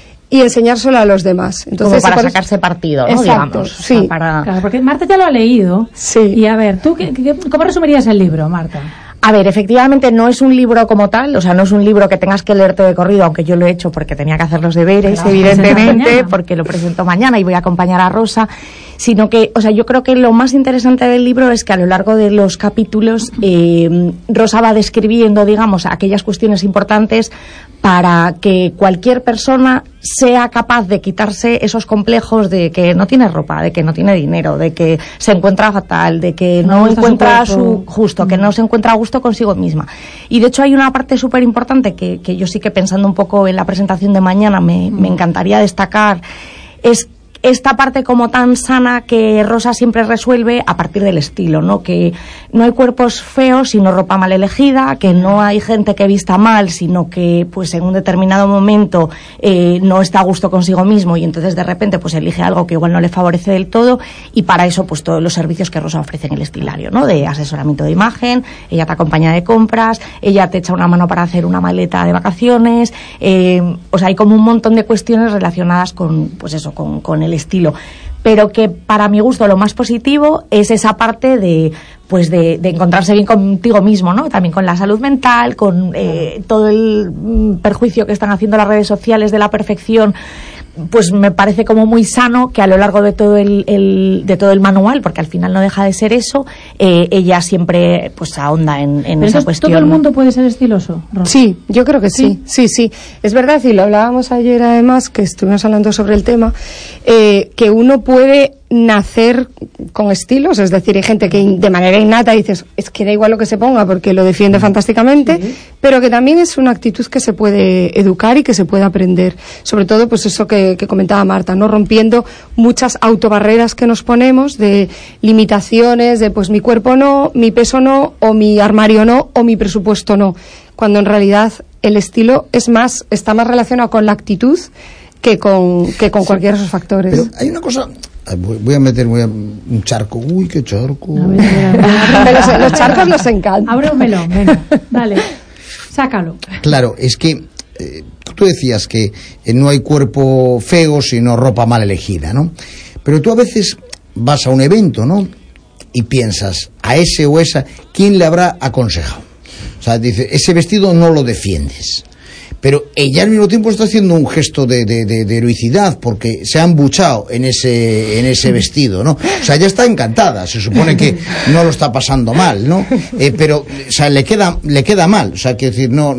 y enseñárselo a los demás. Entonces,
como para sacarse partido, ¿no?
Exacto,
digamos.
sí.
O sea, para...
Claro, porque Marta ya lo ha leído.
Sí.
Y a ver, ¿tú qué, qué, cómo resumirías el libro, Marta?
A ver, efectivamente no es un libro como tal, o sea, no es un libro que tengas que leerte de corrido, aunque yo lo he hecho porque tenía que hacer los deberes,
claro,
evidentemente, porque lo presento mañana y voy a acompañar a Rosa, sino que, o sea, yo creo que lo más interesante del libro es que a lo largo de los capítulos eh, Rosa va describiendo, digamos, aquellas cuestiones importantes para que cualquier persona sea capaz de quitarse esos complejos de que no tiene ropa, de que no tiene dinero, de que se encuentra fatal, de que no, no encuentra su, su justo, que no se encuentra a gusto consigo misma. Y de hecho hay una parte súper importante que, que yo sí que pensando un poco en la presentación de mañana me, me encantaría destacar, es esta parte como tan sana que Rosa siempre resuelve a partir del estilo, ¿no? Que no hay cuerpos feos sino ropa mal elegida, que no hay gente que vista mal, sino que pues en un determinado momento eh, no está a gusto consigo mismo y entonces de repente pues elige algo que igual no le favorece del todo, y para eso pues todos los servicios que Rosa ofrece en el estilario, ¿no? De asesoramiento de imagen, ella te acompaña de compras, ella te echa una mano para hacer una maleta de vacaciones, eh, o sea, hay como un montón de cuestiones relacionadas con, pues eso, con, con el el estilo, pero que para mi gusto lo más positivo es esa parte de pues de, de encontrarse bien contigo mismo, ¿no? También con la salud mental, con eh, todo el mm, perjuicio que están haciendo las redes sociales de la perfección. Pues me parece como muy sano que a lo largo de todo el, el de todo el manual, porque al final no deja de ser eso, eh, ella siempre pues ahonda en, en esa cuestión.
¿Todo el mundo puede ser estiloso, Rosa?
Sí, yo creo que sí. sí, sí, sí. Es verdad, y lo hablábamos ayer además, que estuvimos hablando sobre el tema, eh, que uno puede nacer con estilos, es decir, hay gente que de manera innata dices, es que da igual lo que se ponga porque lo defiende fantásticamente, sí, pero que también es una actitud que se puede educar y que se puede aprender, sobre todo pues eso que, que comentaba Marta, no rompiendo muchas autobarreras que nos ponemos de limitaciones, de pues mi cuerpo no, mi peso no, o mi armario no, o mi presupuesto no, cuando en realidad el estilo es más, está más relacionado con la actitud que con, que con sí, cualquiera de esos factores.
Pero hay una cosa, voy a meter voy a, un charco, uy, qué charco.
A ver, a ver,
los, los charcos nos encantan.
Abre un melón, venga, dale, sácalo.
Claro, es que eh, tú decías que eh, no hay cuerpo feo sino ropa mal elegida, ¿no? Pero tú a veces vas a un evento, ¿no? Y piensas, a ese o esa, ¿quién le habrá aconsejado? O sea, dice, ese vestido no lo defiendes. Pero ella al mismo tiempo está haciendo un gesto de, de, de, de heroicidad porque se ha embuchado en ese en ese vestido, ¿no? O sea, ella está encantada, se supone que no lo está pasando mal, ¿no? Eh, pero, o sea, le queda le queda mal, o sea, quiero decir, no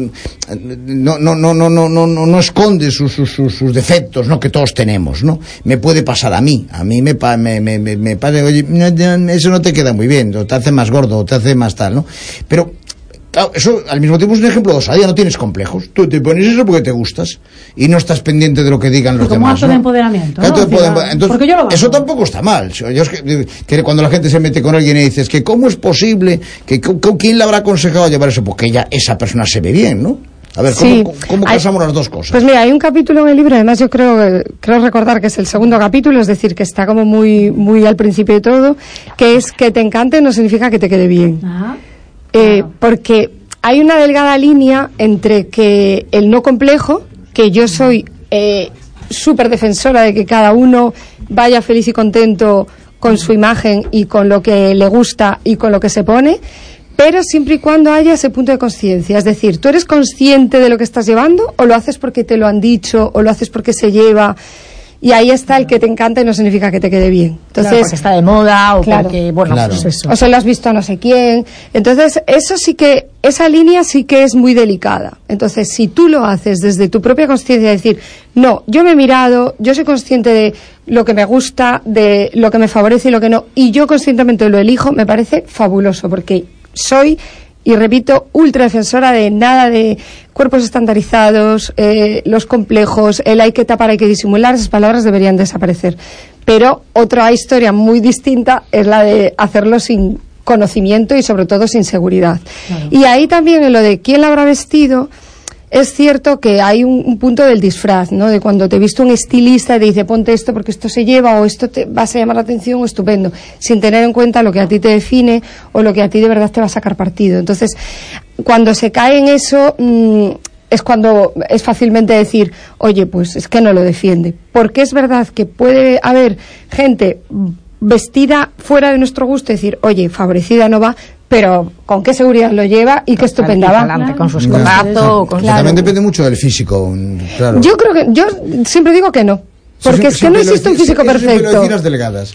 no no no no no no no, no esconde sus, sus sus defectos, ¿no? Que todos tenemos, ¿no? Me puede pasar a mí, a mí me me me me, me pasa, oye, eso no te queda muy bien, o te hace más gordo, o te hace más tal, ¿no? Pero claro, eso al mismo tiempo es un ejemplo de osadía, no tienes complejos. Tú te pones eso porque te gustas y no estás pendiente de lo que digan los
como
demás.
Como acto
¿no?
de empoderamiento.
Claro,
¿no?
Decir, empoder... Entonces,
porque yo lo
eso tampoco está mal. Yo es que, que cuando la gente se mete con alguien y dices que cómo es posible, que quién le habrá aconsejado llevar eso, porque ella, esa persona se ve bien, ¿no? A ver, ¿cómo,
sí.
cómo, cómo casamos hay, las dos cosas?
Pues mira, hay un capítulo en el libro, además yo creo creo recordar que es el segundo capítulo, es decir, que está como muy muy al principio de todo, que es que te encante no significa que te quede bien.
Ah,
eh,
claro.
Porque hay una delgada línea entre que el no complejo, que yo soy eh, súper defensora de que cada uno vaya feliz y contento con su imagen y con lo que le gusta y con lo que se pone, pero siempre y cuando haya ese punto de conciencia. Es decir, ¿tú eres consciente de lo que estás llevando o lo haces porque te lo han dicho o lo haces porque se lleva? Y ahí está el que te encanta y no significa que te quede bien. Entonces,
claro, porque está de moda o
claro,
porque, bueno,
claro.
pues eso.
O se lo has visto a no sé quién. Entonces, eso sí que, esa línea sí que es muy delicada. Entonces, si tú lo haces desde tu propia conciencia, decir, no, yo me he mirado, yo soy consciente de lo que me gusta, de lo que me favorece y lo que no, y yo conscientemente lo elijo, me parece fabuloso, porque soy... Y repito, ultra defensora de nada de cuerpos estandarizados, eh, los complejos, el hay que tapar, hay que disimular, esas palabras deberían desaparecer. Pero otra historia muy distinta es la de hacerlo sin conocimiento y sobre todo sin seguridad. Claro. Y ahí también en lo de quién la habrá vestido, es cierto que hay un, un punto del disfraz, ¿no? De cuando te viste un estilista y te dice ponte esto porque esto se lleva o esto te vas a llamar la atención, estupendo, sin tener en cuenta lo que a ti te define o lo que a ti de verdad te va a sacar partido. Entonces, cuando se cae en eso, mmm, es cuando es fácilmente decir, oye, pues es que no lo defiende. Porque es verdad que puede haber gente vestida fuera de nuestro gusto y decir, oye, favorecida no va, pero con qué seguridad lo lleva y qué estupenda va.
Claro, con su escotazo.
Con... Claro. También depende mucho del físico, claro.
Yo creo que, yo siempre digo que no. Porque sí, es que no existe un físico perfecto.
Lo decir delgadas.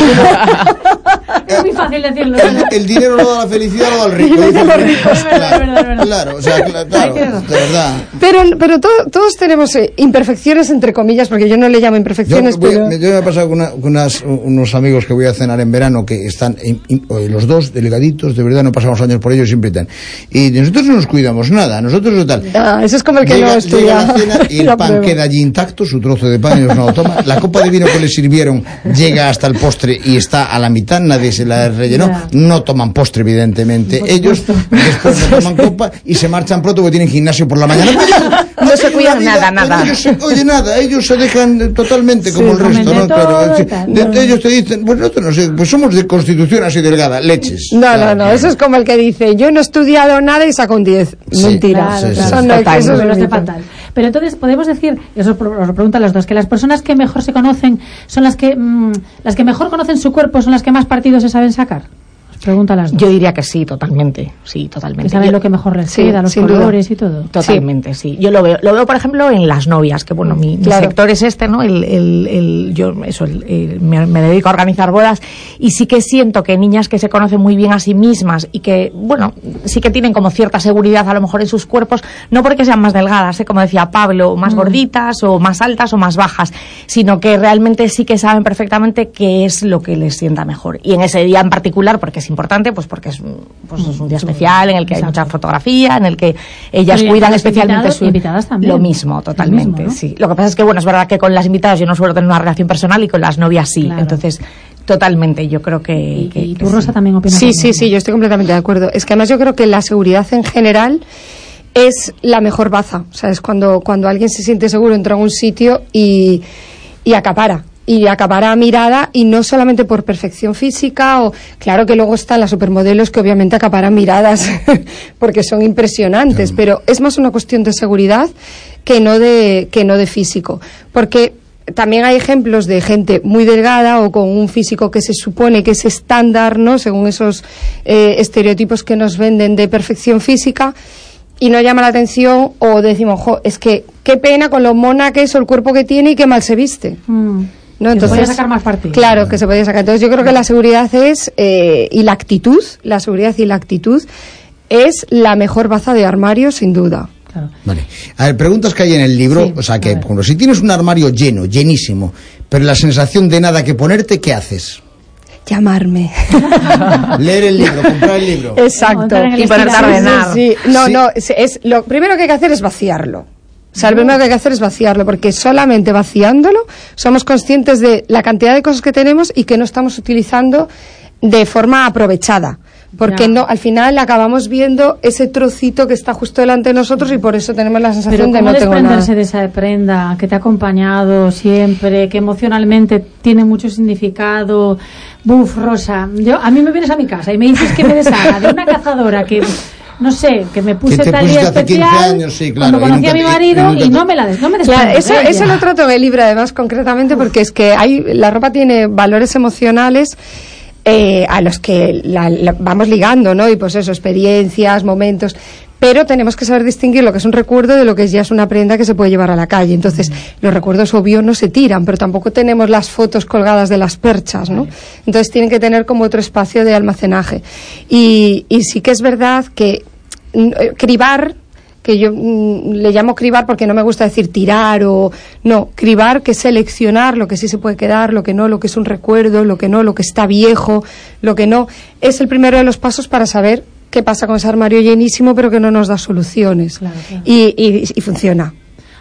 Es muy fácil decirlo.
El, el dinero no da la felicidad, no da al rico. Dice el rico. Claro, claro, o sea, claro, de verdad.
Pero, pero to, todos tenemos eh, imperfecciones, entre comillas, porque yo no le llamo imperfecciones,
yo, voy,
pero...
Yo me he pasado con, una, con unas, unos amigos que voy a cenar en verano, que están, in, in, los dos, delgaditos, de verdad, no pasamos años por ellos, siempre están. Y nosotros no nos cuidamos nada, nosotros no tal.
Ah, eso es como el que
llega,
no estudia.
Llega la cena y el pan prueba. Queda allí intacto, su trozo de pan, ellos no lo toman. La copa de vino que les sirvieron llega hasta el postre y está a la mitad, nadie se la rellenó. Yeah. No toman postre, evidentemente. Ellos después no toman copa y se marchan pronto porque tienen gimnasio por la mañana.
No, no se cuidan vida, nada, nada.
Ellos se, oye, nada, ellos se dejan totalmente sí, como el resto, ¿no? Claro, sí, de, de, ellos te dicen, pues nosotros no sé, pues somos de constitución así delgada, leches.
No, claro, no, no, eso es como el que dice, yo no he estudiado nada y saco un diez. Sí, Mentira.
Claro, sí, claro, sí, no, fatal, eso es fatal. Pero entonces podemos decir, y eso os lo preguntan los dos, que las personas que mejor se conocen son las que mmm, las que mejor conocen su cuerpo, son las que más partidos se saben sacar. Pregunta las dos.
Yo diría que sí, totalmente. Sí, totalmente.
Que saben
Yo,
lo que mejor les queda, sí, los colores duda. Y todo.
Totalmente, sí. sí. Yo lo veo, lo veo por ejemplo en las novias, que bueno, mi, claro. mi sector es este, ¿no? El, el, el, yo eso, el, el, me, me dedico a organizar bodas y sí que siento que niñas que se conocen muy bien a sí mismas y que, bueno, sí que tienen como cierta seguridad a lo mejor en sus cuerpos, no porque sean más delgadas, ¿eh? Como decía Pablo, más mm. gorditas o más altas o más bajas, sino que realmente sí que saben perfectamente qué es lo que les sienta mejor. Y en ese día en particular, porque es importante, pues porque es, pues es un día especial en el que Exacto. hay mucha fotografía, en el que ellas Pero cuidan especialmente
su invitadas también.
Lo mismo, totalmente,
mismo, ¿no?
sí. Lo que pasa es que bueno, es verdad que con las invitadas yo no suelo tener una relación personal y con las novias sí, claro. Entonces totalmente, yo creo que...
¿Y,
que,
y
que
tú, Rosa,
sí.
también opinas?
Sí, sí, sí, yo estoy completamente de acuerdo. Es que además yo creo que la seguridad en general es la mejor baza, o sea, es cuando, cuando alguien se siente seguro, entra en un sitio y, y acapara. Y acapara mirada, y no solamente por perfección física, o claro que luego están las supermodelos que obviamente acaparan miradas porque son impresionantes, sí. Pero es más una cuestión de seguridad que no de, que no de físico, porque también hay ejemplos de gente muy delgada o con un físico que se supone que es estándar, ¿no? Según esos eh, estereotipos que nos venden de perfección física, y no llama la atención, o decimos, jo, es que qué pena con lo mona que es o el cuerpo que tiene y qué mal se viste.
Mm.
¿No? Entonces,
se podía sacar más partido.
Claro, que se podía sacar. Entonces yo creo que la seguridad es, eh, y la actitud, la seguridad y la actitud es la mejor baza de armario, sin duda.
Claro. Vale. A ver, preguntas que hay en el libro, sí, o sea, que bueno, si tienes un armario lleno, llenísimo, pero la sensación de nada que ponerte, ¿qué haces?
Llamarme.
Leer el libro, comprar el libro.
Exacto.
Y ponerte a ordenar.
Sí, sí. No,
sí.
no, es, es, lo primero que hay que hacer es vaciarlo. O sea, lo primero que hay que hacer es vaciarlo, porque solamente vaciándolo somos conscientes de la cantidad de cosas que tenemos y que no estamos utilizando de forma aprovechada. Porque no, al final acabamos viendo ese trocito que está justo delante de nosotros y por eso tenemos la sensación de no tengo nada.
¿Cómo desprenderse de esa prenda que te ha acompañado siempre, que emocionalmente tiene mucho significado? Buf, Rosa, yo, a mí me vienes a mi casa y me dices que me deshaga de una cazadora que... no sé, que me puse tal día especial
años, sí, claro,
cuando conocí a mi marido y, y, y no me la des, no me
claro, eso, de eso lo trato en el libro además concretamente porque es que hay, la ropa tiene valores emocionales eh, a los que la, la vamos ligando, ¿no? Y pues eso, experiencias, momentos, pero tenemos que saber distinguir lo que es un recuerdo de lo que ya es una prenda que se puede llevar a la calle. Entonces, mm. los recuerdos obvio no se tiran, pero tampoco tenemos las fotos colgadas de las perchas, ¿no? Entonces tienen que tener como otro espacio de almacenaje. Y, y sí que es verdad que eh, cribar, que yo mm, le llamo cribar porque no me gusta decir tirar o... No, cribar, que es seleccionar lo que sí se puede quedar, lo que no, lo que es un recuerdo, lo que no, lo que está viejo, lo que no. Es el primero de los pasos para saber qué pasa con ese armario llenísimo pero que no nos da soluciones.
Claro, claro.
Y, y, y funciona.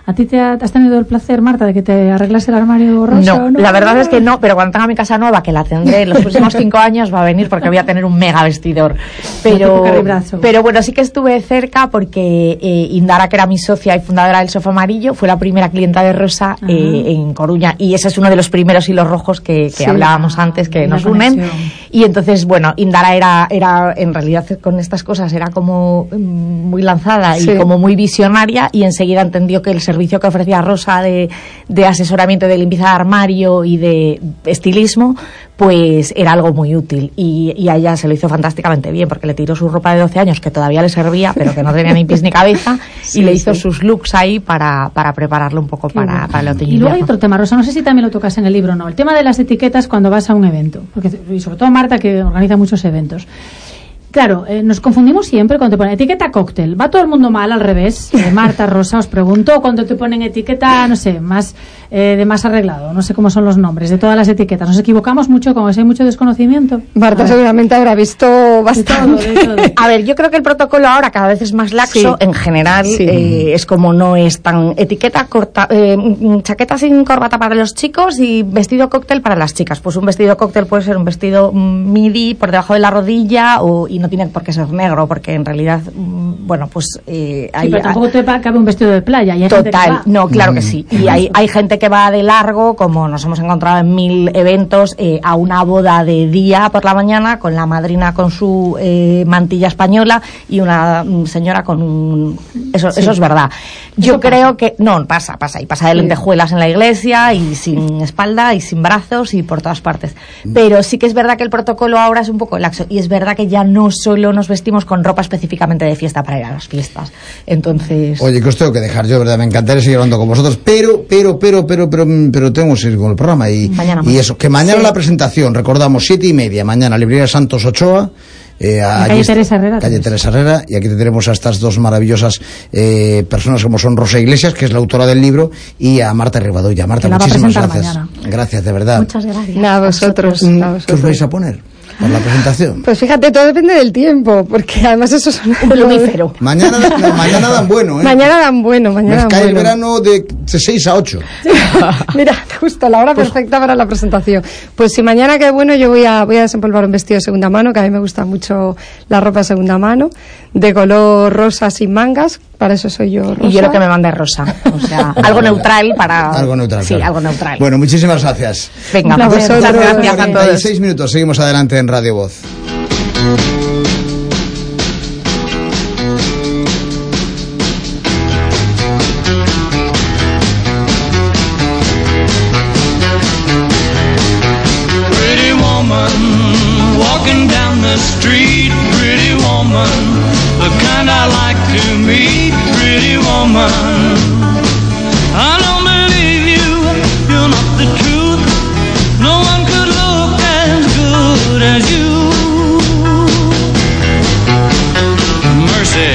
¿A ti te ha, has tenido el placer, Marta, de que te arreglas el armario rosa?
No,
¿o no?
la verdad es que no, pero cuando tenga mi casa nueva, que la tendré en los próximos cinco años, va a venir porque voy a tener un mega vestidor. Pero, pero bueno, sí que estuve cerca porque eh, Indara, que era mi socia y fundadora del Sofá Amarillo, fue la primera clienta de Rosa eh, en Coruña, y ese es uno de los primeros hilos rojos que, que sí, hablábamos antes, que nos unen. Y entonces, bueno, Indara era, era, en realidad con estas cosas, era como muy lanzada y sí. como muy visionaria, y enseguida entendió que el servicio que ofrecía Rosa de, de asesoramiento, de limpieza de armario y de estilismo, pues era algo muy útil, y, y a ella se lo hizo fantásticamente bien, porque le tiró su ropa de doce años que todavía le servía, pero que no tenía ni pies ni cabeza, sí, y le hizo sí. sus looks ahí para, para prepararlo un poco para, bueno. para el otoño.
Y luego hay otro tema, Rosa, no sé si también lo tocas en el libro o no, el tema de las etiquetas cuando vas a un evento, porque, y sobre todo Marta, que organiza muchos eventos. Claro, eh, nos confundimos siempre cuando te ponen etiqueta cóctel. Va todo el mundo mal al revés. Eh, Marta, Rosa, os pregunto, cuando te ponen etiqueta, no sé, más eh, de más arreglado, no sé cómo son los nombres de todas las etiquetas. Nos equivocamos mucho, como si hay mucho desconocimiento.
Marta seguramente habrá visto bastante.
De todo, de todo.
A ver, yo creo que el protocolo ahora cada vez es más laxo. Sí. En general, sí. eh, es como no es tan etiqueta corta, eh, chaqueta sin corbata para los chicos y vestido cóctel para las chicas. Pues un vestido cóctel puede ser un vestido midi por debajo de la rodilla, o y no tiene por qué ser negro, porque en realidad, bueno, pues eh,
sí, hay, pero tampoco te cabe un vestido de playa. Y hay
total,
gente que va.
No, claro que sí. Y hay, hay gente que va de largo, como nos hemos encontrado en mil eventos, eh, a una boda de día por la mañana, con la madrina con su eh, mantilla española y una señora con un... Eso, sí. eso es verdad. Yo creo pasa. que... No, pasa, pasa. Y pasa de lentejuelas en la iglesia, y sin espalda, y sin brazos, y por todas partes. Pero sí que es verdad que el protocolo ahora es un poco laxo, y es verdad que ya no solo nos vestimos con ropa específicamente de fiesta para ir a las fiestas. Entonces...
Oye, que os tengo que dejar yo, ¿verdad? Me encantaría seguir hablando con vosotros, pero, pero, pero, pero, pero, pero tengo que ir con el programa. Y, y eso, que mañana sí. la presentación, recordamos, siete y media, mañana, Librería Santos Ochoa. Eh,
calle Teresa Herrera.
Calle Teresa Herrera, y aquí tendremos a estas dos maravillosas eh, personas como son Rosa Iglesias, que es la autora del libro, y a Marta Rivadoya. Marta, muchísimas gracias.
Mañana.
Gracias, de verdad.
Muchas gracias.
Nada, a vosotros. A vosotros.
¿Qué os vais a poner por la presentación?
Pues fíjate, todo depende del tiempo, porque además eso es un
plumífero.
Mañana, no, mañana dan bueno, ¿eh?
Mañana dan bueno, mañana dan
cae
bueno.
el verano de seis a ocho.
Mira, justo la hora pues, perfecta para la presentación. Pues si mañana cae bueno, yo voy a voy a desempolvar un vestido de segunda mano, que a mí me gusta mucho la ropa de segunda mano, de color rosa sin mangas, para eso soy yo rosa.
Y yo lo que me mande rosa, o sea, algo neutral para...
Algo neutral,
Sí,
claro.
algo neutral.
Bueno, muchísimas gracias.
Venga, pues muchas gracias a todos.
cuarenta y seis minutos, seguimos adelante en Radio Voz.
Pretty woman, walking down the street, pretty woman, the kind I like to meet, pretty woman. I don't believe you, you're not the truth. No one could look as good as you. Mercy.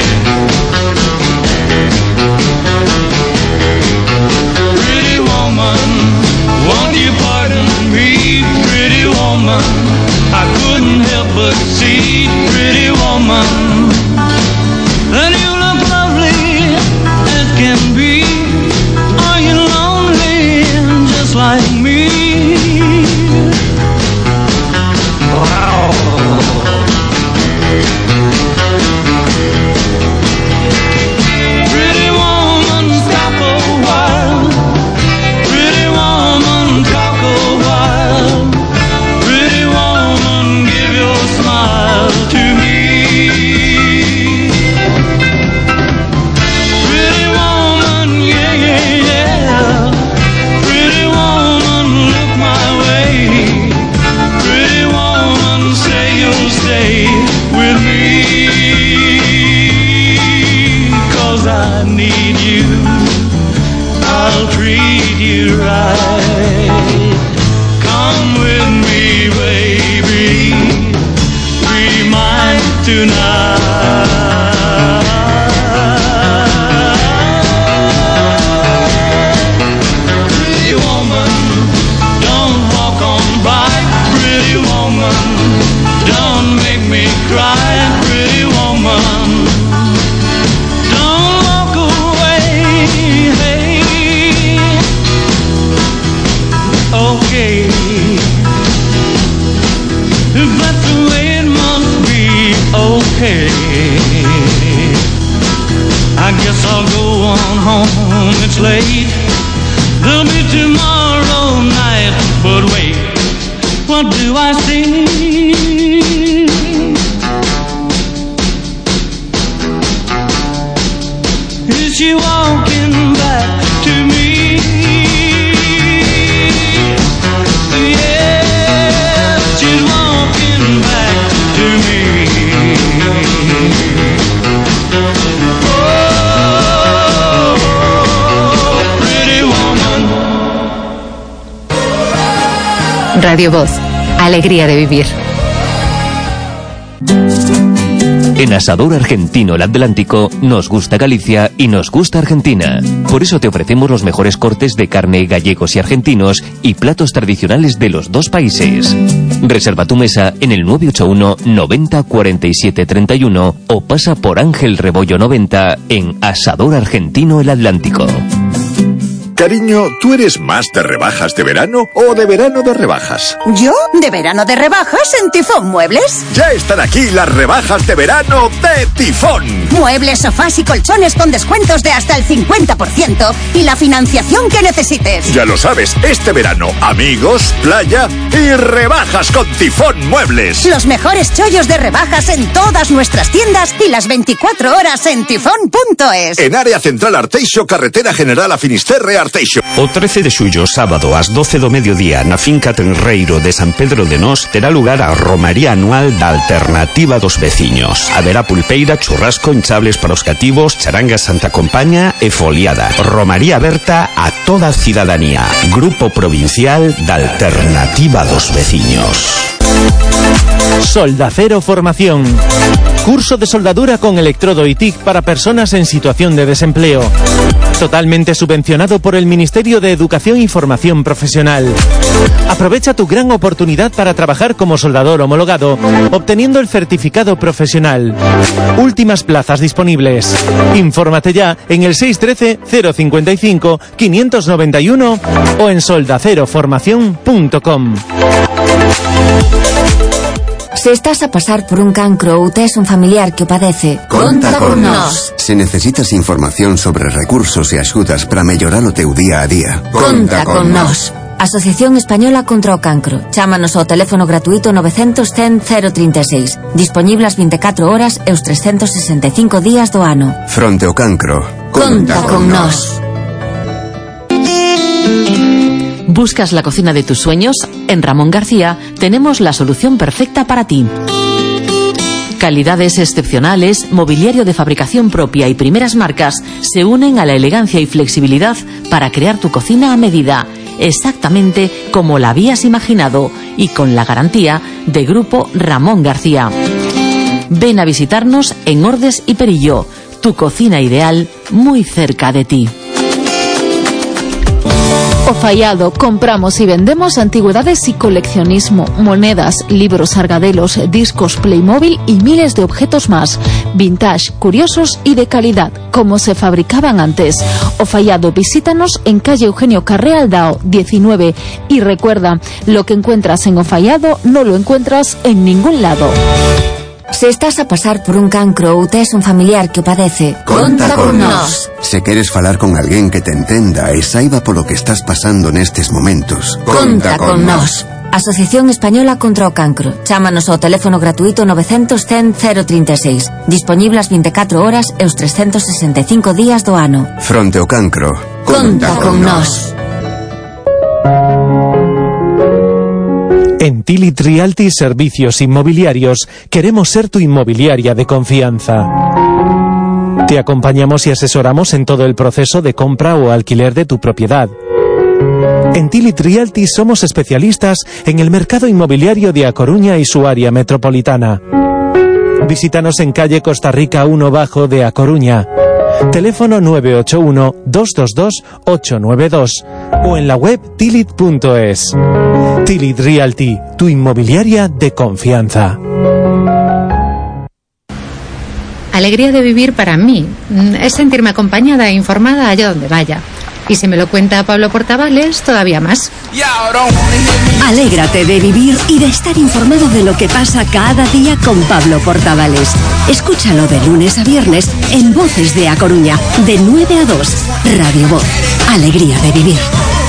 Pretty woman, won't you pardon me, pretty woman? I couldn't help but see, pretty woman, that you look lovely as can be. Are you lonely just like me? Wow. Pretty woman, stop a while. Pretty woman, talk a while. Pretty woman, give your smile to me. Pretty woman, yeah, yeah, yeah. Pretty woman, look my way. Pretty woman, say you'll stay with me. 'Cause I need you, I'll treat you right. Come with me, baby, be mine tonight. Pretty woman, don't walk on by. Pretty woman, don't make me cry. Pretty woman, don't walk away. Hey, home, it's late. There'll be tomorrow night, but wait, what do I see? Is she walking back to me? Yeah, she's walking back to me.
Radio Voz, alegría de vivir.
En Asador Argentino El Atlántico nos gusta Galicia y nos gusta Argentina. Por eso te ofrecemos los mejores cortes de carne gallegos y argentinos y platos tradicionales de los dos países. Reserva tu mesa en el nueve ocho uno noventa cuarenta y siete treinta y uno o pasa por Ángel Rebollo noventa en Asador Argentino El Atlántico.
Cariño, ¿tú eres más de rebajas de verano o de verano de rebajas?
¿Yo? ¿De verano de rebajas en Tifón Muebles?
Ya están aquí las rebajas de verano de Tifón.
Muebles, sofás y colchones con descuentos de hasta el cincuenta por ciento y la financiación que necesites.
Ya lo sabes, este verano, amigos, playa y rebajas con Tifón Muebles.
Los mejores chollos de rebajas en todas nuestras tiendas y las veinticuatro horas en tifón punto es.
En área central Arteixo, carretera general a Finisterre, Arteixo.
O trece de xullo, sábado, ás doce do mediodía, na finca Tenreiro de San Pedro de Nós, terá lugar a Romaría Anual da Alternativa dos Veciños. Haberá pulpeira, churrasco, hinchables para os cativos, charanga Santa Compaña e foliada. Romaría aberta a toda a cidadanía. Grupo Provincial da Alternativa dos Veciños.
Soldacero Formación. Curso de soldadura con electrodo y T I C para personas en situación de desempleo. Totalmente subvencionado por el Ministerio de Educación y Formación Profesional. Aprovecha tu gran oportunidad para trabajar como soldador homologado, obteniendo el certificado profesional. Últimas plazas disponibles. Infórmate ya en el seis uno tres cero cinco cinco cinco nueve uno o en soldaceroformación punto com.
Se estás a pasar por un cancro ou tes un familiar que o padece, conta con nós.
Se necesitas información sobre recursos e axudas para mellorar o teu día a día,
conta con nós. Asociación Española contra o Cancro. Chámanos ao teléfono gratuito nove cero cero cero trinta e seis. Disponible as veinticuatro horas e os trescentos sesenta e cinco días do ano.
Fronte ao cancro,
conta con nós.
¿Buscas la cocina de tus sueños? En Ramón García tenemos la solución perfecta para ti. Calidades excepcionales, mobiliario de fabricación propia y primeras marcas se unen a la elegancia y flexibilidad para crear tu cocina a medida, exactamente como la habías imaginado y con la garantía de Grupo Ramón García. Ven a visitarnos en Ordes y Perillo, tu cocina ideal muy cerca de ti.
Ofallado, compramos y vendemos antigüedades y coleccionismo, monedas, libros argadelos, discos Playmobil y miles de objetos más, vintage, curiosos y de calidad, como se fabricaban antes. Ofallado, visítanos en calle Eugenio Carré Aldao, diecinueve, y recuerda, lo que encuentras en Ofallado no lo encuentras en ningún lado.
Se estás a pasar por un cancro ou tes un familiar que o padece, conta con nós.
Se queres falar con alguén que te entenda e saiba polo que estás pasando nestes momentos,
conta con nós. Asociación Española contra o Cancro. Chámanos ao teléfono gratuito nove cero cero cero trinta e seis. Disponible as veinticuatro horas e os trescentos sesenta e cinco días do ano.
Fronte ao cancro,
conta con nós.
En Tilit Realty Servicios Inmobiliarios queremos ser tu inmobiliaria de confianza. Te acompañamos y asesoramos en todo el proceso de compra o alquiler de tu propiedad. En Tilit Realty somos especialistas en el mercado inmobiliario de A Coruña y su área metropolitana. Visítanos en calle Costa Rica uno Bajo de A Coruña. Teléfono nueve ocho uno dos dos dos ocho nueve dos o en la web tilit punto es. Tilit Realty, tu inmobiliaria de confianza.
Alegría de vivir para mí es sentirme acompañada e informada allá donde vaya. Y si me lo cuenta Pablo Portavales, todavía más.
Alégrate de vivir y de estar informado de lo que pasa cada día con Pablo Portavales. Escúchalo de lunes a viernes en Voces de A Coruña, de nueve a dos. Radio Voz. Alegría de vivir.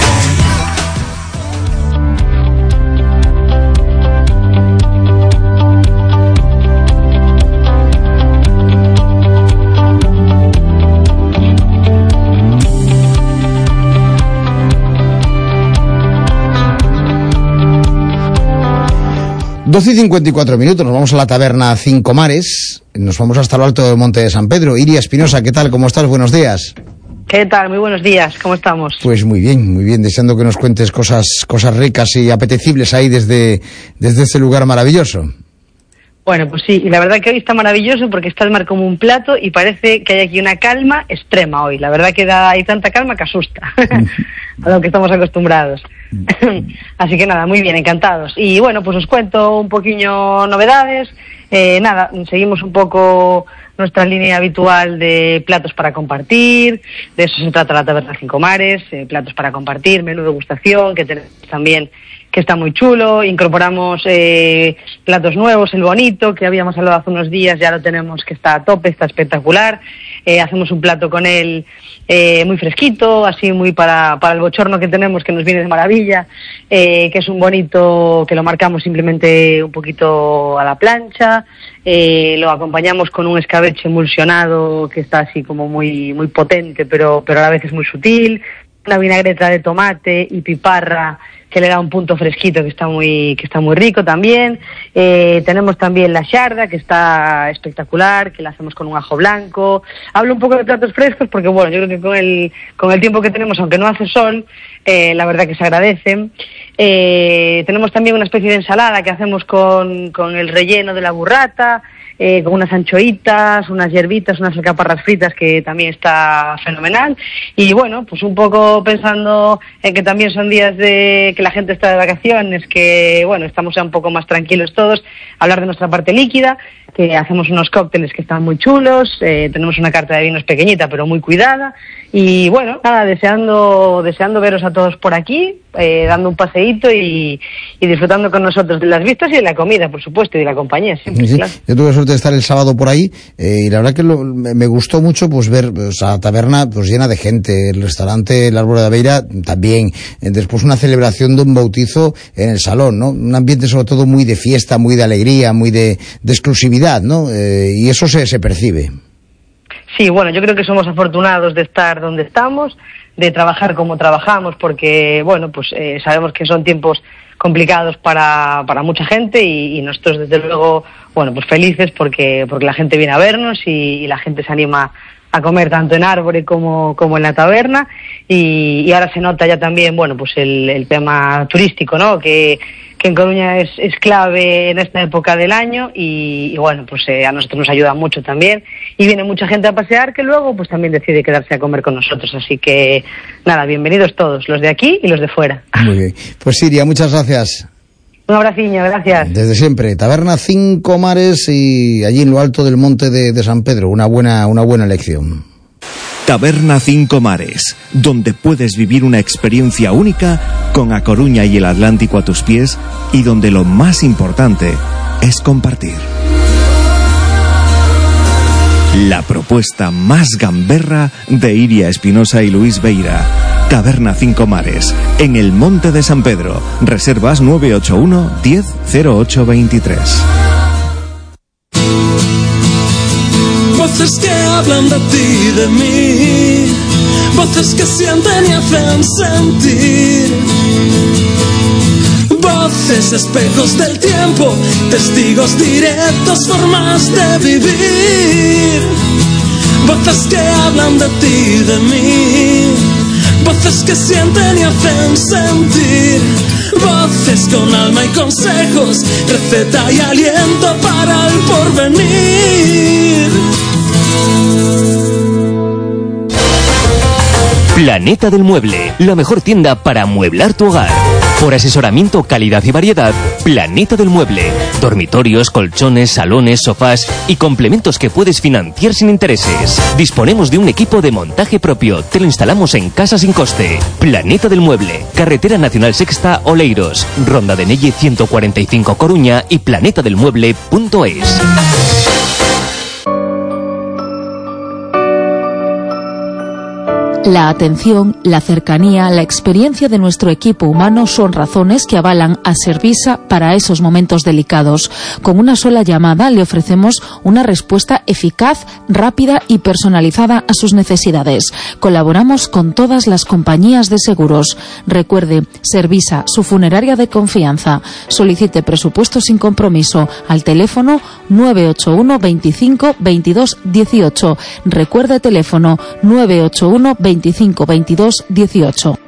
doce y cincuenta y cuatro minutos, nos vamos a la taberna Cinco Mares, nos vamos hasta lo alto del Monte de San Pedro. Iria Espinosa, ¿qué tal? ¿Cómo estás? Buenos días.
¿Qué tal? Muy buenos días, ¿cómo estamos?
Pues muy bien, muy bien, deseando que nos cuentes cosas cosas ricas y apetecibles ahí desde, desde este lugar maravilloso.
Bueno, pues sí, y la verdad que hoy está maravilloso porque está el mar como un plato y parece que hay aquí una calma extrema hoy. La verdad que da, hay tanta calma que asusta a lo que estamos acostumbrados. Así que nada, muy bien, encantados. Y bueno, pues os cuento un poquillo novedades. Eh, nada, seguimos un poco nuestra línea habitual de platos para compartir. De eso se trata la taberna Cinco Mares, eh, platos para compartir, menú degustación, que tenemos también, que está muy chulo. Incorporamos eh, platos nuevos, el bonito, que habíamos hablado hace unos días, ya lo tenemos, que está a tope, está espectacular. Eh, hacemos un plato con él eh, muy fresquito, así muy para, para el bochorno que tenemos, que nos viene de maravilla, eh, que es un bonito que lo marcamos simplemente un poquito a la plancha. Eh, lo acompañamos con un escabeche emulsionado que está así como muy, muy potente, pero, pero a la vez es muy sutil. Una vinagreta de tomate y piparra que le da un punto fresquito que está muy que está muy rico también. Eh, tenemos también la xarda, que está espectacular, que la hacemos con un ajo blanco. Hablo un poco de platos frescos porque, bueno, yo creo que con el con el tiempo que tenemos, aunque no hace sol, eh, la verdad que se agradecen. Eh, tenemos también una especie de ensalada que hacemos con, con el relleno de la burrata, eh, con unas anchoitas, unas hierbitas, unas alcaparras fritas, que también está fenomenal. Y bueno, pues un poco pensando en que también son días de que la gente está de vacaciones, que bueno, estamos ya un poco más tranquilos todos, hablar de nuestra parte líquida, que hacemos unos cócteles que están muy chulos, eh, tenemos una carta de vinos pequeñita pero muy cuidada. Y bueno, nada, deseando deseando veros a todos por aquí, eh, dando un paseíto y, y disfrutando con nosotros de las vistas y de la comida, por supuesto, y de la compañía siempre,
sí,
claro.
Yo tuve suerte de estar el sábado por ahí, eh, y la verdad que lo, me, me gustó mucho pues ver pues, a la taberna pues llena de gente, el restaurante El Árbol de Aveira también, eh, después una celebración de un bautizo en el salón, ¿no? Un ambiente sobre todo muy de fiesta, muy de alegría, muy de, de exclusividad, ¿no? Eh, y eso se, se percibe.
Sí, bueno, yo creo que somos afortunados de estar donde estamos, de trabajar como trabajamos, porque, bueno, pues eh, sabemos que son tiempos complicados para, para mucha gente y, y nosotros, desde luego, bueno, pues felices porque, porque la gente viene a vernos y, y la gente se anima a comer tanto en Árbore como, como en la taberna. Y, y ahora se nota ya también, bueno, pues el, el tema turístico, ¿no?, que que en Coruña es, es clave en esta época del año y, y bueno, pues eh, a nosotros nos ayuda mucho también y viene mucha gente a pasear que luego pues también decide quedarse a comer con nosotros, así que nada, bienvenidos todos, los de aquí y los de fuera.
Muy bien, pues Iria, muchas gracias.
Un abraciño, gracias.
Desde siempre, taberna Cinco Mares y allí en lo alto del monte de, de San Pedro, una buena, una buena elección.
Taberna Cinco Mares, donde puedes vivir una experiencia única con A Coruña y el Atlántico a tus pies y donde lo más importante es compartir. La propuesta más gamberra de Iria Espinosa y Luis Beira. Taberna Cinco Mares, en el Monte de San Pedro. Reservas nueve ocho uno, diez, cero ocho veintitrés.
Voces que hablan de ti y de mí, voces que sienten y hacen sentir, voces espejos del tiempo, testigos directos, formas de vivir, voces que hablan de ti y de mí, voces que sienten y hacen sentir, voces con alma y consejos, receta y aliento para el porvenir.
Planeta del Mueble, la mejor tienda para amueblar tu hogar. Por asesoramiento, calidad y variedad, Planeta del Mueble. Dormitorios, colchones, salones, sofás y complementos que puedes financiar sin intereses. Disponemos de un equipo de montaje propio. Te lo instalamos en casa sin coste. Planeta del Mueble. Carretera Nacional Sexta, Oleiros. Ronda de Nelle ciento cuarenta y cinco, Coruña y planeta del mueble punto es.
La atención, la cercanía, la experiencia de nuestro equipo humano son razones que avalan a Servisa para esos momentos delicados. Con una sola llamada le ofrecemos una respuesta eficaz, rápida y personalizada a sus necesidades. Colaboramos con todas las compañías de seguros. Recuerde, Servisa, su funeraria de confianza. Solicite presupuesto sin compromiso al teléfono nueve ocho uno veinticinco veintidós dieciocho. Recuerde teléfono nueve ocho uno veinticinco veintidós dieciocho.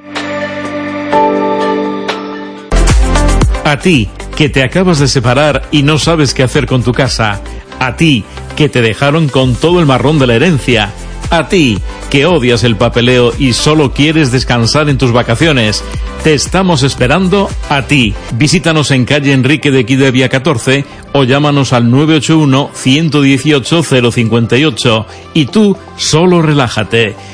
A ti, que te acabas de separar y no sabes qué hacer con tu casa. A ti, que te dejaron con todo el marrón de la herencia. A ti, que odias el papeleo y solo quieres descansar en tus vacaciones. Te estamos esperando a ti. Visítanos en calle Enrique de Quidevia catorce o llámanos al nueve ocho uno, ciento dieciocho, cero cincuenta y ocho. Y tú, solo relájate.